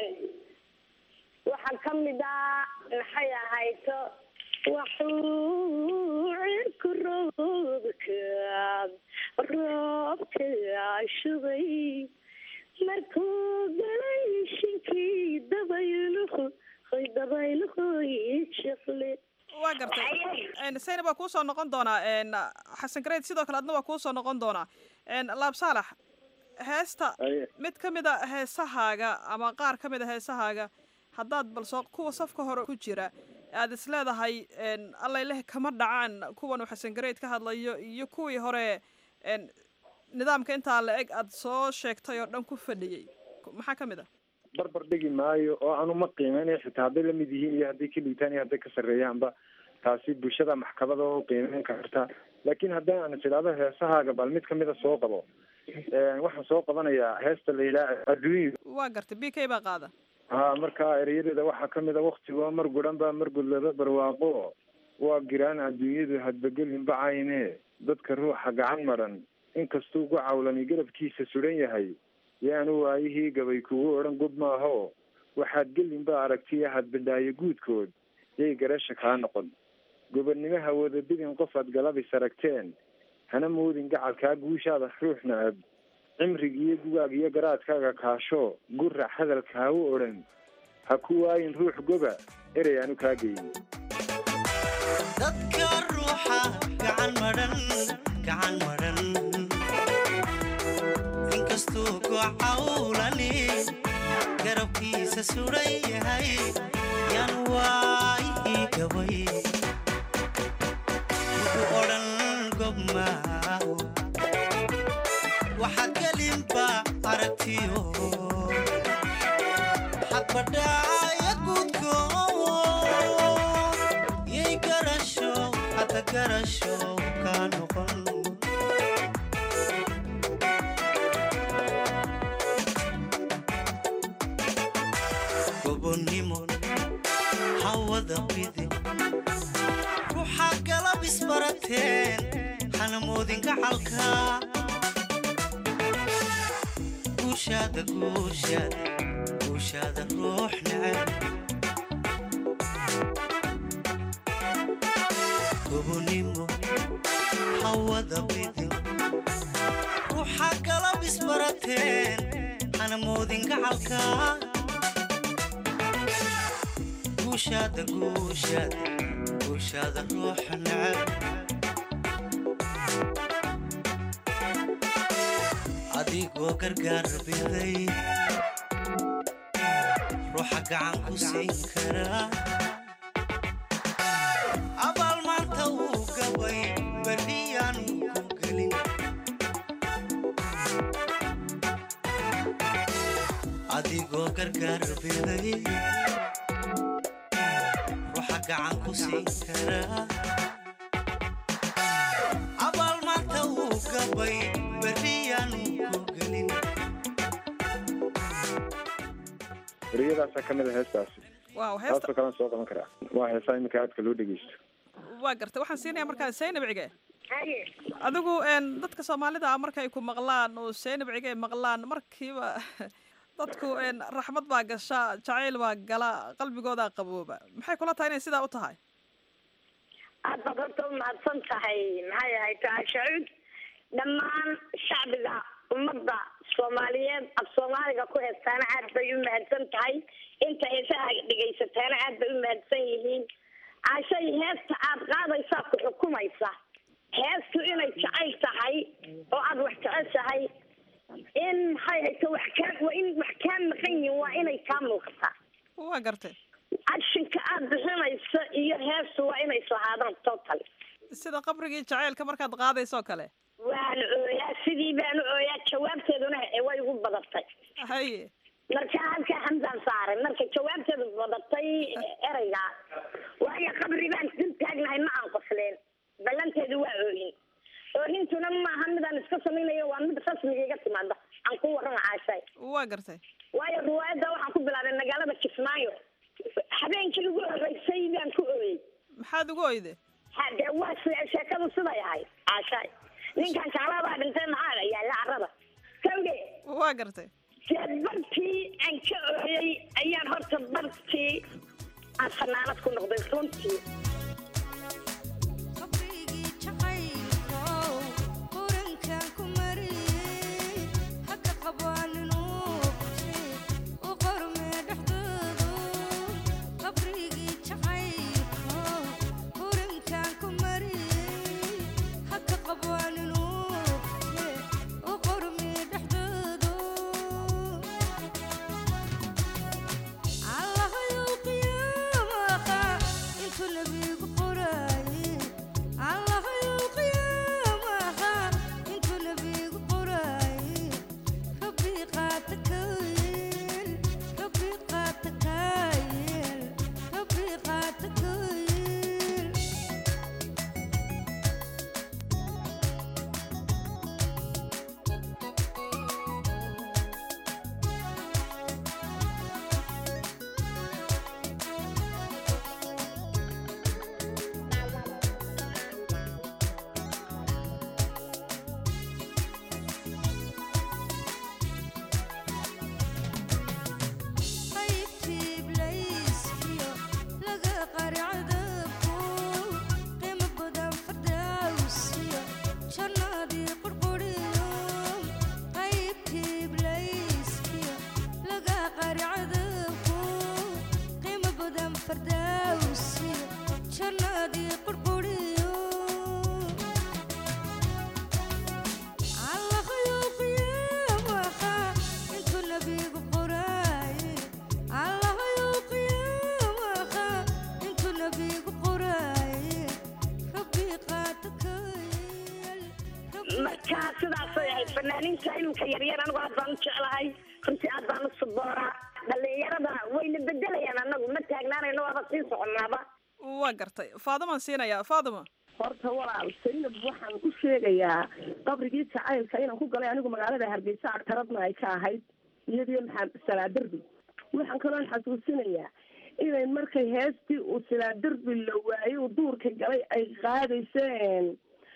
waxaa kamid a maxay ahayto waxuu cirku roobka shubay markuu galay shinkii dabayluhu shaqle. waa gartay saynab waa kuusoo noqon doonaa. xasan gareyd sidoo kale adna waa kuusoo noqon doonaa. laab saalax heesta mid ka mid a heesahaaga ama qaar ka mid a heesahaaga haddaad balsoo kuwa safka hore ku jira aad is leedahay allayleh kama dhacaan kuwan uu xasan gareyd ka hadlayo iyo kuwii hore nidaamka intaa la eg aad soo sheegtay oo dhan ku fadhiyey maxaa ka mid a? barbar dhigi maayo oo aanu ma qiimeynaya xitaa hadday lamid yihiin iyo hadday ka liitaan iyo hadday ka sarreeyaanba taasi bulshada maxkamada oo qiimeyn karta. laakiin haddii aan tidhaahdo heesahaaga bal mid kamid a soo qabo waxaan soo qabanayaa heesta la yidhaha adduunyo. waa gartay b k baa qaada. marka erayadeeda waxaa kamid a waktigoo mar guran baa mar gudlado barwaaqo waa giraan adduunyadu hadbagelin bacayne dadka ruuxa gacan maran inkastuu gu cawlani garabkiisa suran yahay yaanu waayihii gabay kugu odhan gud maaho waxaad gelinba aragtiya hadbadhaayo guudkood yay garasha kaa noqon gobonnimoha wadabidin qofaad galabis aragteen hana moodin gacalkaa guushaada ruuxna ab cimriga iyo gugaag iyo garaadkaaga kaasho gurac hadalka ha u odhan ha ku waayin ruux goba erey aanu kaa geynin. dadka ruuxa gacan madhan inkastuu gocawlani garabkiisa suran yahay yaan waayii gabay ugu odhan gobmaaw waxaad gelinba aragtiyo xadbadhaaya guudko yay garasho hadda garasho kaa noqon gobonnimon hawada isbarateen hana moodin gacalka guushaada ruux neceb gobonimo hawada bidin ruuxa galab isbarateen hana moodin gacalka guushaada ruux neceb adigoo gargaar biday ruuxa gacan ku siin karaa abaal maanta uu gabay berriyaanu ku gelin adigoo gargaar biday ruuxa gacan ku siin karaa abaal maanta uu gabay berriyaanu ereyadaasa ka mid a heestaasi taasoo kalan soo qaban karaa waa heesaa iminka aadka loo dhegeysto waa gartay waxaan siinaya markaa Zainab Cige adigu dadka Soomaalida markay ku maqlaan oo Zainab Cige maqlaan markiiba dadku raxmad baa gasha jacayl baa gala qalbigooda qabooba maxay kula tahay inay sidaa u tahay aad baad u mahadsan tahay maxay ahayd taashaud dhammaan shacbiga ummadda Soomaaliyeed af Soomaaliga ku heestaan aad bay u mahadsan tahay inta heesaha dhageysataan aad bay u mahadsan yihiin aashay heesta aad qaadaysaa ku xukumaysa heestu inay jacayl tahay oo aad wax jeceshahay in maxay ahayd wax ka maqan yihiin waa inay kaa muuqataa waa gartay ashinka aad bixinayso iyo heestu waa inay soo haadaan total sida qabrigii jacaylka markaad qaadayso kale waan ooyaa sidii baan ooyaa jawaabteeduna way ugu badatay haye marka halka hamdan saaray marka jawaabteedu badatay erayga waayo qabri baan dib taagnahay ma aan qosleen ballanteedu waa ooyin ooyintuna maaha midaan iska samaynayo waa mid rasmiga iga timaada aan ku warrama caashay waa gartay waayo riwaayadda waxaan ku bilaabay magaalada Kismaayo habeenkii ugu horeysay baan ku ooyey maxaad ugu ooyday hade waa sheekadu siday ahayd caashay ninkan kaalabaa dhintay maxaa yaala carrada kawge waa gartay bartii aan ka ooyey ayaan horta bartii aan fanaanad ku noqday runtii fanaaniinta ilka yaryar anigu aad baan u jeclahay runtii aad baan u subooraa dhalinyarada wayna bedelayaan anagu ma taagnaanayno waaba sii soconaaba waa gartay faadamaan siinayaa faadama horta walaal Zainab waxaan u sheegayaa qabrigii jacaylka inaan ku galay anigu magaalada Hargeysa agtaradna ay ka ahayd iyadoo maxaa salaadarbi waxaan kaloo xasuusinayaa inay markay heestii uu silaa derbi la waayey uu duurka galay ay qaadayseen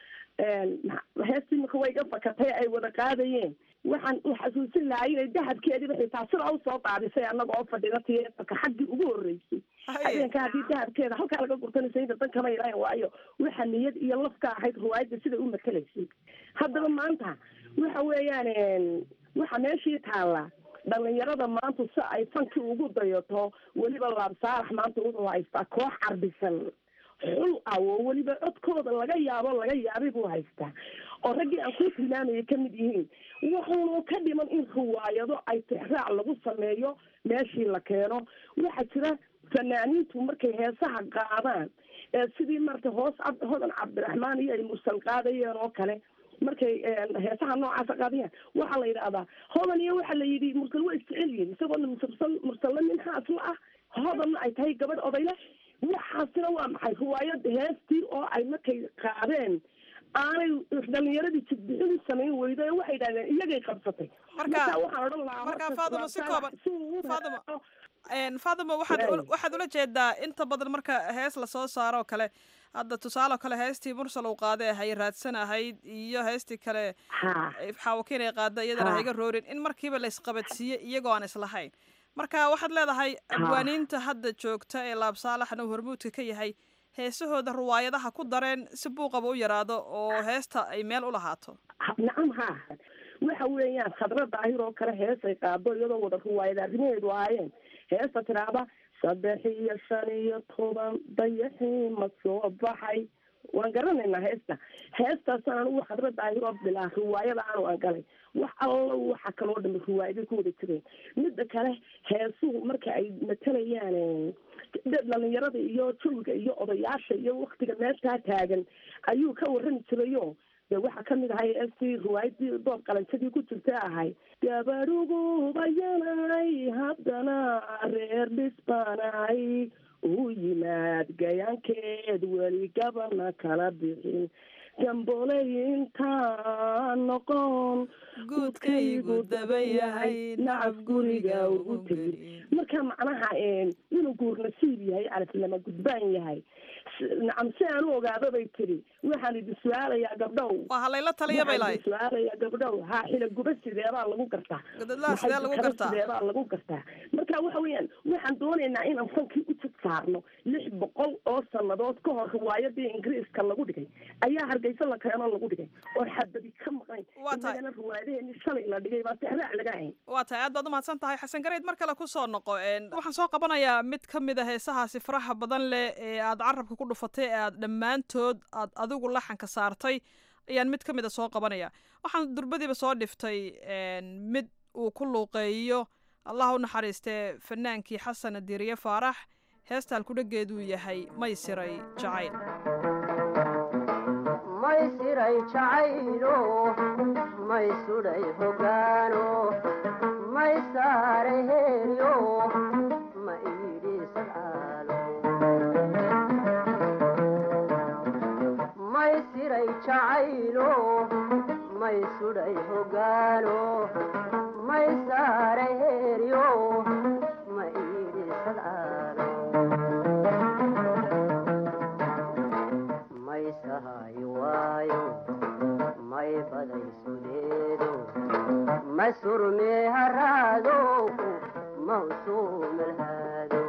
heestii marka way ga fakatay ay wada qaadayeen waxaan u xasuusin lahaa inay dahabkeediiba xitaa sidaa usoo daadisay annaga oo fadhina tiyeetarka xaggii ugu horreysay habeenka haddii dahabkeeda halkaa laga gurtanaysa inta dan kama ilahan waayo waxa niyad iyo lafka ahayd riwaayadda sida u matalaysay haddaba maanta waxa weeyaan waxa meeshii taalla dhalinyarada maanta si ay fankii ugu dayato weliba Laab Saalax maanta wuxuu haystaa koox carbisan xul ah oo weliba codkooda laga yaabay buu haystaa oo raggii aan ku tilmaamayay ka mid yihiin wuxuuna ka dhiman in riwaayado ay tixraac lagu sameeyo meeshii la keeno waxaa jira fanaaniintu markay heesaha qaadaan sidii marka hodan cabdiraxmaan iyo ay mursal qaadayeen oo kale markay heesaha noocaasa qaadayaan waxaa la yidhaahdaa hodan iyo waxaa la yidhi mursal waa isjecel yihiin isagoona mursalla nin haasla ah hodanna ay tahay gabadh odayle waxaasina waa maxay riwaayad heestii oo ay markay qaadeen aanay dhalinyaradii jidbixin samayn weydo ee waxay yidhahdeen iyagay qabsatay marka waxaan odhan lahaa marka Faadimo si kooban Faadimo waxaad ula jeedaa inta badan marka hees la soo saaro kale hadda tusaale kale heestii mursal uu qaaday hay raadsan ahayd iyo heestii kale xaawakiin ay qaada iyadana hayga roorin in markiiba la isqabadsiiyo iyagoo aan islahayn marka waxaad leedahay abwaaniinta hadda joogta ee Laab Saalaxna hormuudka ka yahay heesahooda riwaayadaha ku dareen si buuqaba u yaraado oo heesta ay meel u lahaato nacam ha waxa weeyaan Khadra Daahir oo kale heesay qaado iyadoo wada riwaayada arrimeedu ahaayeen heesta tiraada 3 iyo 5 iyo 10 dayaxii ma soo baxay waan garanaynaa heestaasaan ugu Khadra Daahir oo bilaa riwaayada aan galay wax alla waxa kaloo dhan riwaayada ku wada jireen midda kale heesuhu marka ay matalayaan dhalinyarada iyo jilka iyo odayaasha iyo waqtiga meesha taagan ayuu ka warrami jirayo waxa kamid ahay ST riwaayadii doob qalanjadii ku jirtay ahay gabarugu bayanay haddana reer dhisbanay uu yimaad gayaankeed weli gabana kala bixin jambolay intaan noqon guudkaygu daba yahay nacab guriga ugu tegin marka macnaha inuu guur nasiib yahay calaf lama gudbaan yahay nacam si aan u ogaado bay tiri waxaan idin su-aalayaa gabdhow waa halayla taliya bay lahayd su-aalayaa gabdhow ha xila guba sideebaa lagu gartaa sideebaa lagu gartaa marka waxa weeyaan waxaan doonaynaa inaan fankii u jid saarno 600 oo sannadood ka hor riwaayadii ingiriiska lagu dhigay ayaa hargeysa la keeno lagu dhigay oo xadadi ka maqan inagana riwaayadaheeni shalay la dhigay baa tixraac laga hayn waa tahay aad baad umahadsan tahay xasan gareyd mar kale kusoo noqo waxaan soo qabanayaa mid ka mid a heesahaasi faraha badan leh ee aad carabka ku dhufatay ee aad dhammaantood aad adigu laxanka saartay ayaan mid ka mid a soo qabanaya waxaan durbadiiba soo dhiftay mid uu ku luuqeeyo allah u naxariistee fanaankii xasan adiiriye faarax heesta halkudhageeduu yahay may siray jacayl may siray jacaylo may sudhay hogaano may saaray heeryo ma iidhi sadcaalo may siray jacaylo may sudhay hogaano may saaray heeryo ma iidhi sadcaalo may sahay waayo may baday sudeedo ma surmee haraado ma usuumalhaado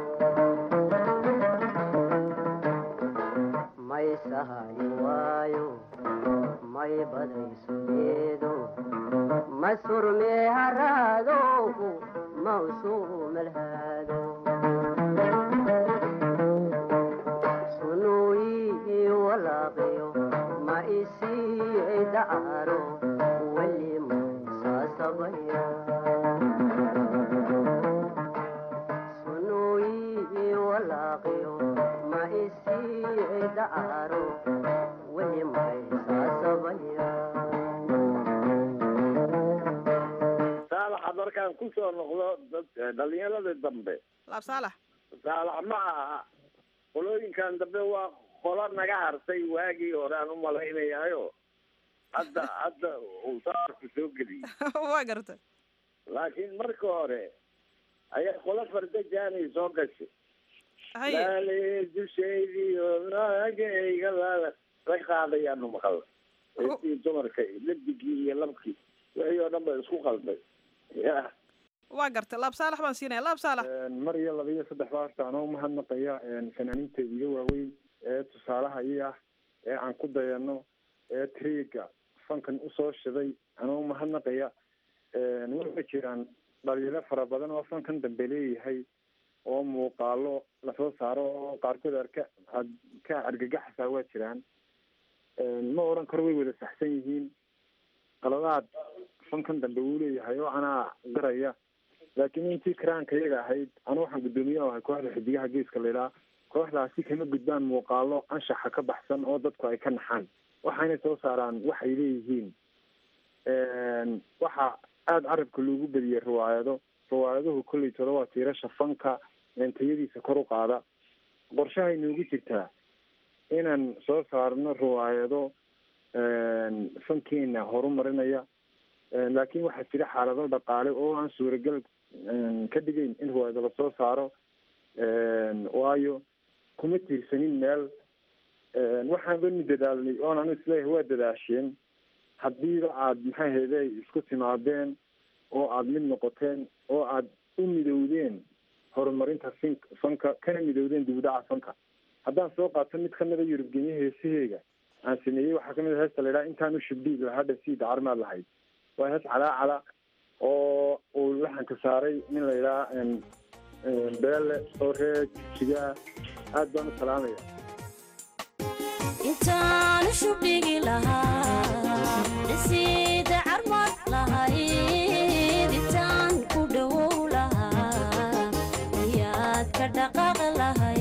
may sahay waayo may baday sudeedo ma surmee haraado ma usuumalhaado sunuuyi walaaqiyo ma isii daaro weli maysasabaya sunuuyi walaaqiyo ma isii daaro weli maysasabaya saalaxa markaan kusoo noqdo dhalinyarada dambe Laab Saalax saalax ma aha qolooyinkan dambe waa qola naga hartay waagii hore aan umalaynayayo hadda uu saarku soo geliyey waa gartay laakiin marka hore ayaa qola fardajaanay soo gashay laale dushaydiyo naagayga laala la qaadayaanu maqal iyo dumarka ladigii iyo labkii wixii oo dhan ba isku qalday ya waa gartay laab saalax baan siinaya laab saalax mar iyo laba iyo saddex baa horta anoo mahadnaqaya fanaaniinta iga waaweyn ee tusaalaha ii ah ee aan ku dayano ee triga fankan usoo shiday anoo mahadnaqaya waxay jiraan dhaliilo fara badan oo fankan dambe leeyahay oo muuqaalo lasoo saaro oo qaarkood ka argagaxasaa waa jiraan ma oran karo way wada saxsan yihiin qaladaad fankan dambe uu leeyahay oo anaa garaya laakiin intii karaanka iyaga ahayd anu waxaan guddoomiye ahay kooxda xidigaha geeska laydhaa kooxdaasi kama gudbaan muuqaalo anshaxa ka baxsan oo dadku ay ka naxaan waxayna soo saaraan waxay leeyihiin waxa aada carabka loogu bediyey riwaayaduhu kolley toda waa tiirasha fanka tayadiisa kor u qaada qorshahay noogu jirtaa inaan soo saarno riwaayado fankeena horumarinaya laakiin waxaa jira xaalado dhaqaale oo aan suuragal ka dhigeyn in riwaayado lasoo saaro waayo kuma tiirsanin meel waxaan bani dadaalnay oon anu isleeyahay waa dadaasheen haddiiba aada maxay ahayde isku timaadeen oo aada mid noqoteen oo aada u midowdeen horumarinta fanka kana midowdeen dibudhaca fanka haddaan soo qaato mid kamida yurubgenye heesaheega aan sameeyey waxaa kamid a heesta la idhaha intaan u shibdhiig lahaa dhasii dacarmaad lahayd waa hees calaacala oo uu laxanka saaray nin la idhaha beele oo reer jigaa aada baan u salaamaya intaan u shubdhigi lahaa dhasii dacarmaad lahayd intaan ku dhowow lahaa ayaad ka dhaqaaqi lahayd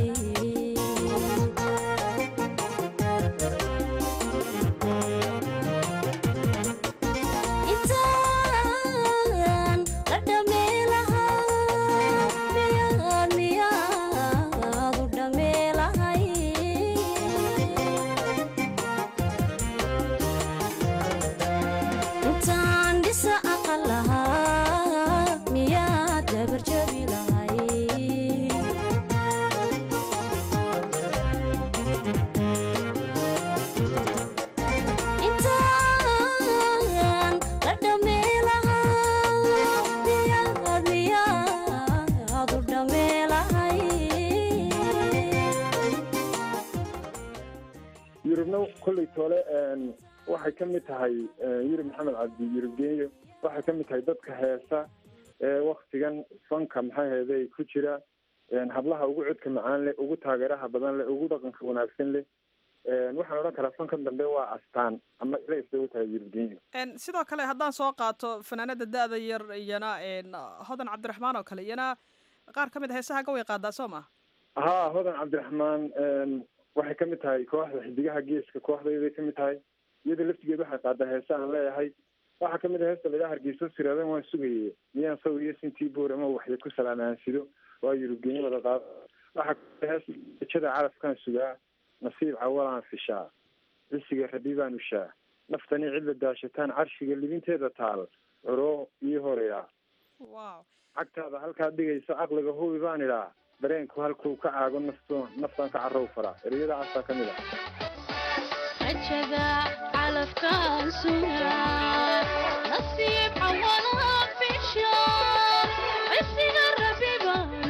kolley toole waxay ka mid tahay yurub maxamed cabdi yurub genyo waxay ka mid tahay dadka heesa ee waktigan fanka maxay ahayday ku jira hablaha ugu codka macaan leh ugu taageeraha badan leh ugu dhaqanka wanaagsan leh waxaan odhan karaa fankan dambe waa astaan ama ilays ugu tahay yurub genyo sidoo kale haddaan soo qaato fanaanada da-da yar iyana hodan cabdiraxmaan oo kale iyana qaar ka mid a heesaha ka way qaadaa soo ma ha hodan cabdiraxmaan waxay kamid tahay kooxda xidigaha geeska kooxdayday kamid tahay iyada laftigeed waxay qaadaa heesa aan leeyahay waxaa kamid a heesta laydhaha hargeyso siraadan waan sugaye miyaan saw iyo sintii boor ama waxya ku salaamaansido waa yurubgenyo wada qaado waxaa kamid a heesta ejada carafkaan sugaa nasiib cawalaan fishaa cisiga rabi baan ushaa naftani cidla daashataan carshiga libinteeda taal curo ii horeya cagtaada halkaad dhigayso caqliga hubi baan idhaa dareenku halkuu ka caago naftaan ka carow faraa ereyada caasaa ka mid ah rajada calafkaan sugaa nasiib cawalaan fishaa cisiga rabi baan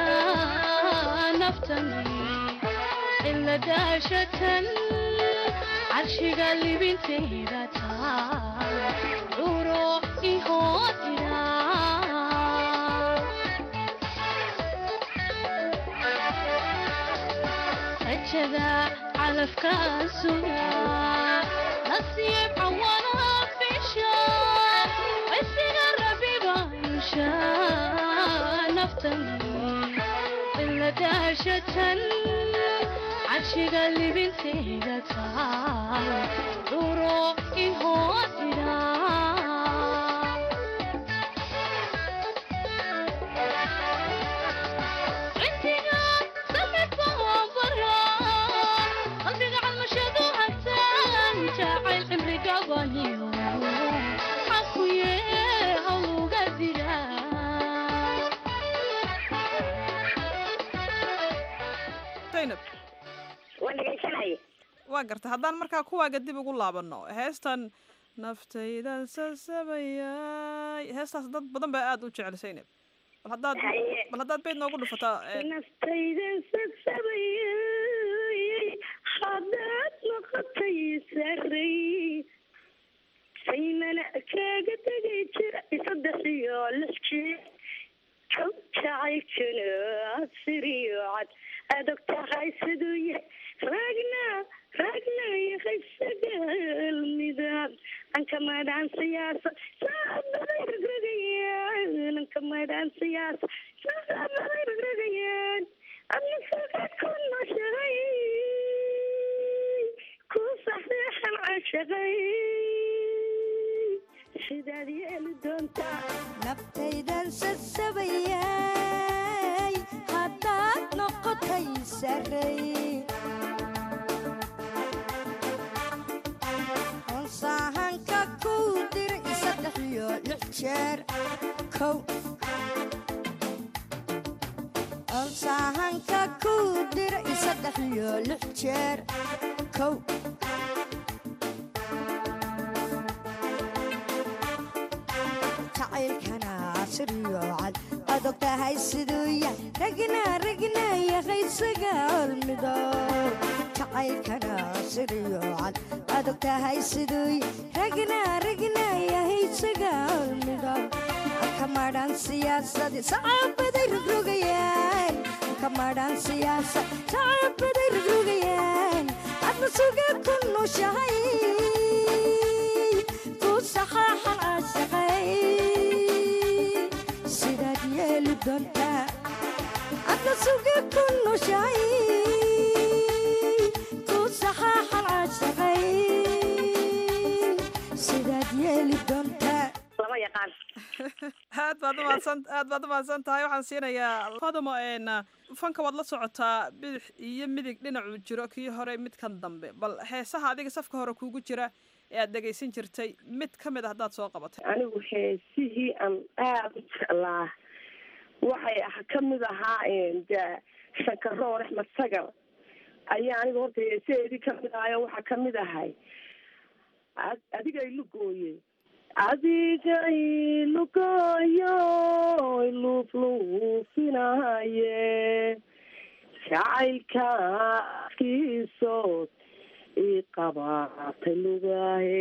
ushaa naftani cidla daashatan carshiga libinteeda taal curo ii hoodira rajada calafkaan sugaa nasiib cawalaan fishaa cisiga rabi baan ushaa naftani cidla daashatan carshiga libinteeda taal curo ii hoodira waa garta haddaan markaa kuwaaga dib ugu laabano heestan naftaydan sasabayay heestaas dad badan baa aada u jecel Zaynab bal haddaad beyd noogu dhufataa naftaydan sasabayay haddaad noqotay saray saymana kaaga tegay jira 3 iyo 6 jeer jacaylkana asiriyo cad adag tahay siduu yahay ragna yakaysagal midab ankamadaan siyaasa saabaday rogrogayaan ankamadaan siyaasa saabaday rogrogayaan adnasagaad ku nooshahay ku saxdeexan cashaqay sidaad yeeli doontaa naftaydan sasabayay haddaad noqotay saray onsahanka ku diray 3 iyo 6 jeer kow onsahanka ku diray 3 iyo 6 jeer kow adog tahay siduu yahay ragna yakaysaga olmido jacaylkana siriyo cad adog tahay siduu yahay ragna yakaysaga olmido kamadhan siyaasadi saabaday rogrogayaan kamadhan siyaasa saabaday rogrogayaan adna suga ku nooshahay ku saxaaxan caashaqay sidaad yeeli doontaa adna suga ku nooshahay ku saxaaxan caashaqay sidaad yeeli doontaa lama yaqaan aad baad umahadsan tahay waxaan siinayaa fadumo fanka waad la socotaa bidix iyo midig dhinacuu jiro kii hore midkan dambe bal heesaha adiga safka hore kuugu jira ee aad dhegaysan jirtay mid ka mid a haddaad soo qabatay anigu heesihii aan aada u jeclaa waxay ka mid ahaa shankaroon axmed sagar ayaa aniga horta heesaheedii kamid ahayo waxaa kamid ahay adiga ilugooye adiga ilugooyo luufluufinaye jacaylkaaskiisood iqabaatay lugahe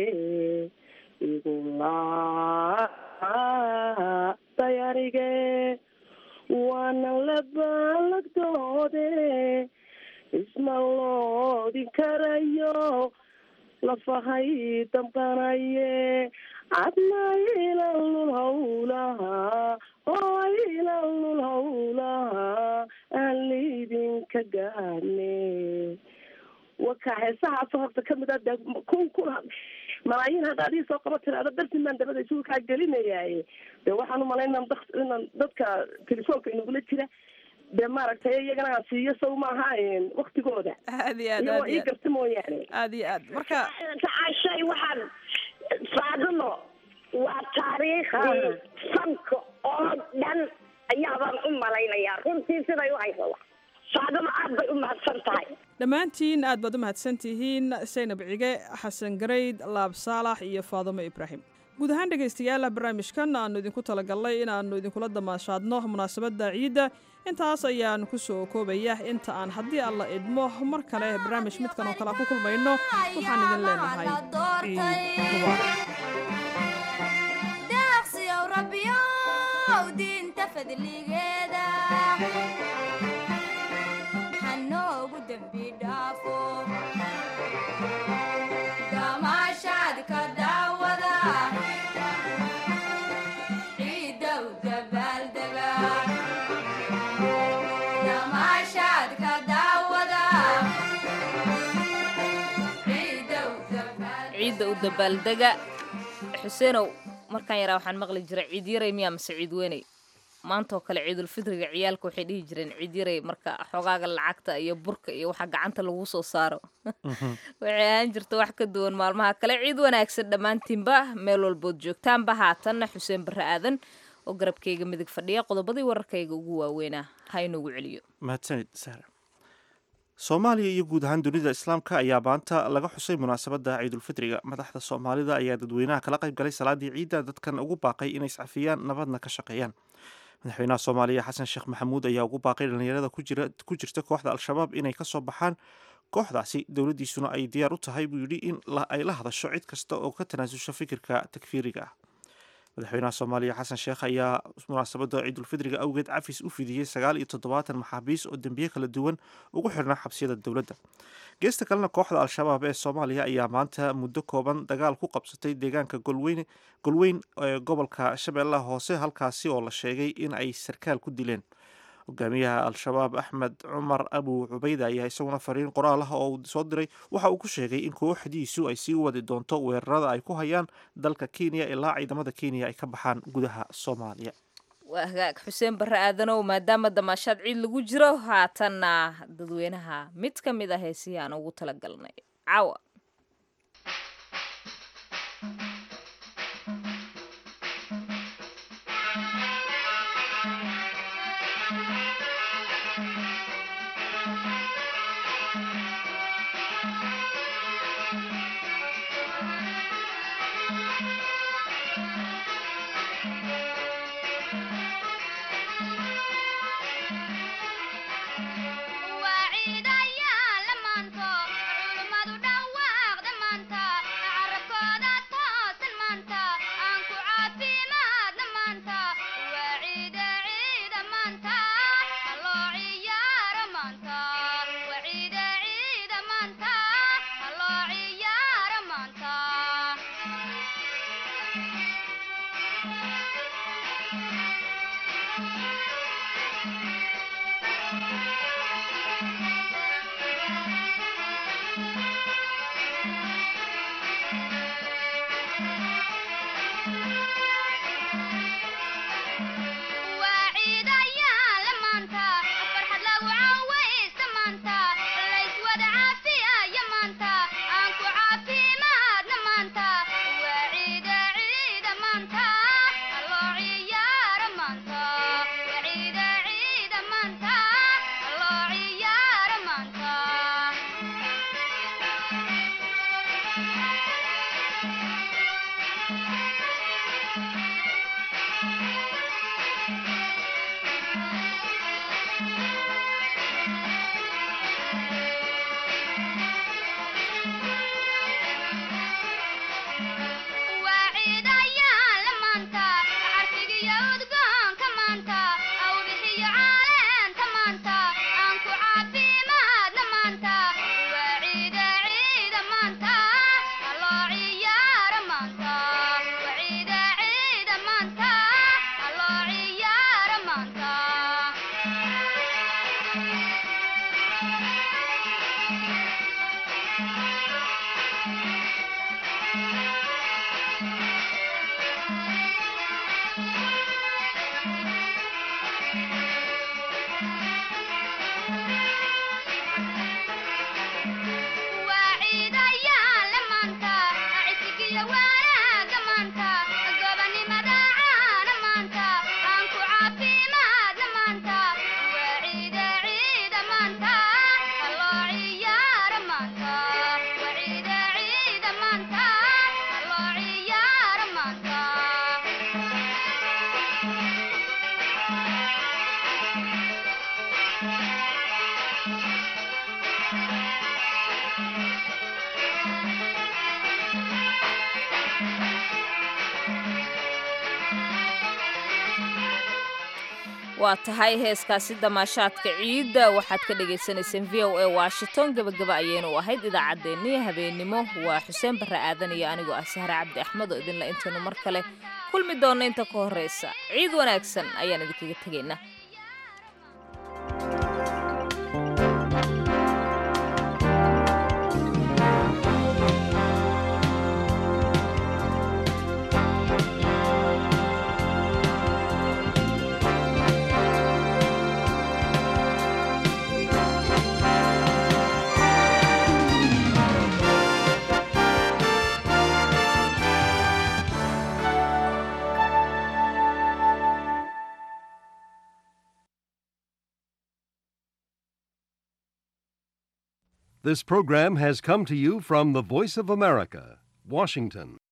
igulaaday anige waana labaalagdoode isma loodin karayo lafahay damqanaye adna ilalul hawlaha oo ilalul hawlaha aan liidinka gaadne waka heesahaas horta kamid a kun malaayiin haddaad ii soo qaba tiraada dartii maan dabada isugu kaa gelinayaaye de waxaan umalaynaa inaan dadka telefoonka inagula jira dee maaragtay iyagana aan siiyo sow maaha waktigooda aad iyo aad iyagoo ii garta mooyaane aad iyo aad marka tacaashay waxaan saadano waa taariikhdii sanka oo dhan ayaabaan u malaynayaa runtii siday u haysa saadano aad bay u mahadsan tahay dhammaantiin aad baad u mahadsan tihiin Zaynab Cige Xasan Gareyd Laab Saalax iyo Faadumo Ibraahim guud ahaan dhegaystayaal barnaamijkan aanu idinku talagalnay inaanu idinkula damaashaadno munaasabadda ciidda intaas ayaan ku soo koobaya inta aan haddii alla idmo mar kale barnaamij midkan oo kale ku kulmayno waxaan idin leenahay deeqsiyow rabbiyow diinta fadligeeda hanoogu dembi dhaafo damaashaad ka daawada ciidow dabaaldega damaashaad ka daawada ciidda u dabaaldega xuseenow markaan yaraa waxaan maqli jiray ciid yaray miyaa mase ciid weynay maantaoo kale ciidulfitriga ciyaalka waxay dhihi jireen ciid yaray marka xogaaga lacagta iyo burka iyo waxa gacanta lagu soo saaro waxay ahaan jirta wax ka duwan maalmaha kale ciid wanaagsan dhammaantiinba meel walbood joogtaanba haatanna xuseen barre aadan oo garabkayga midig fadhiya qodobadii wararkayga ugu waaweynaa ha inoogu celiyo mahadsanid sahra soomaaliya iyo guud ahaan dunida islaamka ayaa maanta laga xusay munaasabadda ciidulfitriga madaxda soomaalida ayaa dadweynaha kala qayb galay salaadii ciidda dadkan ugu baaqay inay iscafiyaan nabadna ka shaqeeyaan madaxweynaha soomaaliya xasan sheekh maxamuud ayaa ugu baaqay dhalinyarada ku jirta kooxda al-shabaab inay kasoo baxaan kooxdaasi dowladdiisuna ay diyaar u tahay buu yidhi in ay la hadasho cid kasta oo ka tanaasusha fikirka takfiiriga ah madaxweynaha soomaaliya xasan sheekh ayaa munaasabadda ciidulfitriga awgeed cafis u fidiyey 79 maxaabiis oo dembiye kala duwan ugu xirnaa xabsiyada dowladda geesta kalena kooxda al-shabaab ee soomaaliya ayaa maanta muddo kooban dagaal ku qabsatay deegaanka golweyn ee gobolka shabeellaha hoose halkaasi oo la sheegay in ay sarkaal ku dileen hogaamiyaha al-shabaab axmed cumar abu cubayda ayaa isaguna fariin qoraal ah oo uu soo diray waxa uu ku sheegay in kooxdiisu ay sii wadi doonto weerarada ay ku hayaan dalka kenya ilaa ciidamada kenya ay ka baxaan gudaha soomaaliya waa hagaag xuseen barre aadanow maadaama damaashaad ciid lagu jiro haatanna dadweynaha mid ka mid ah heesihii aan ugu talagalnay caawa waa tahay heeskaasi damaashaadka ciidda waxaad ka dhagaysanayseen v o a washington gabagaba ayaynu ahayd idaacaddeenniyo habeennimo waa xuseen barre aadan iyo anigoo ah sahre cabdi axmed oo idinla intaynu mar kale kulmi doonna inta ka horraysa ciid wanaagsan ayaan idinkaga tegaynaa This program has come to you from the Voice of America, Washington.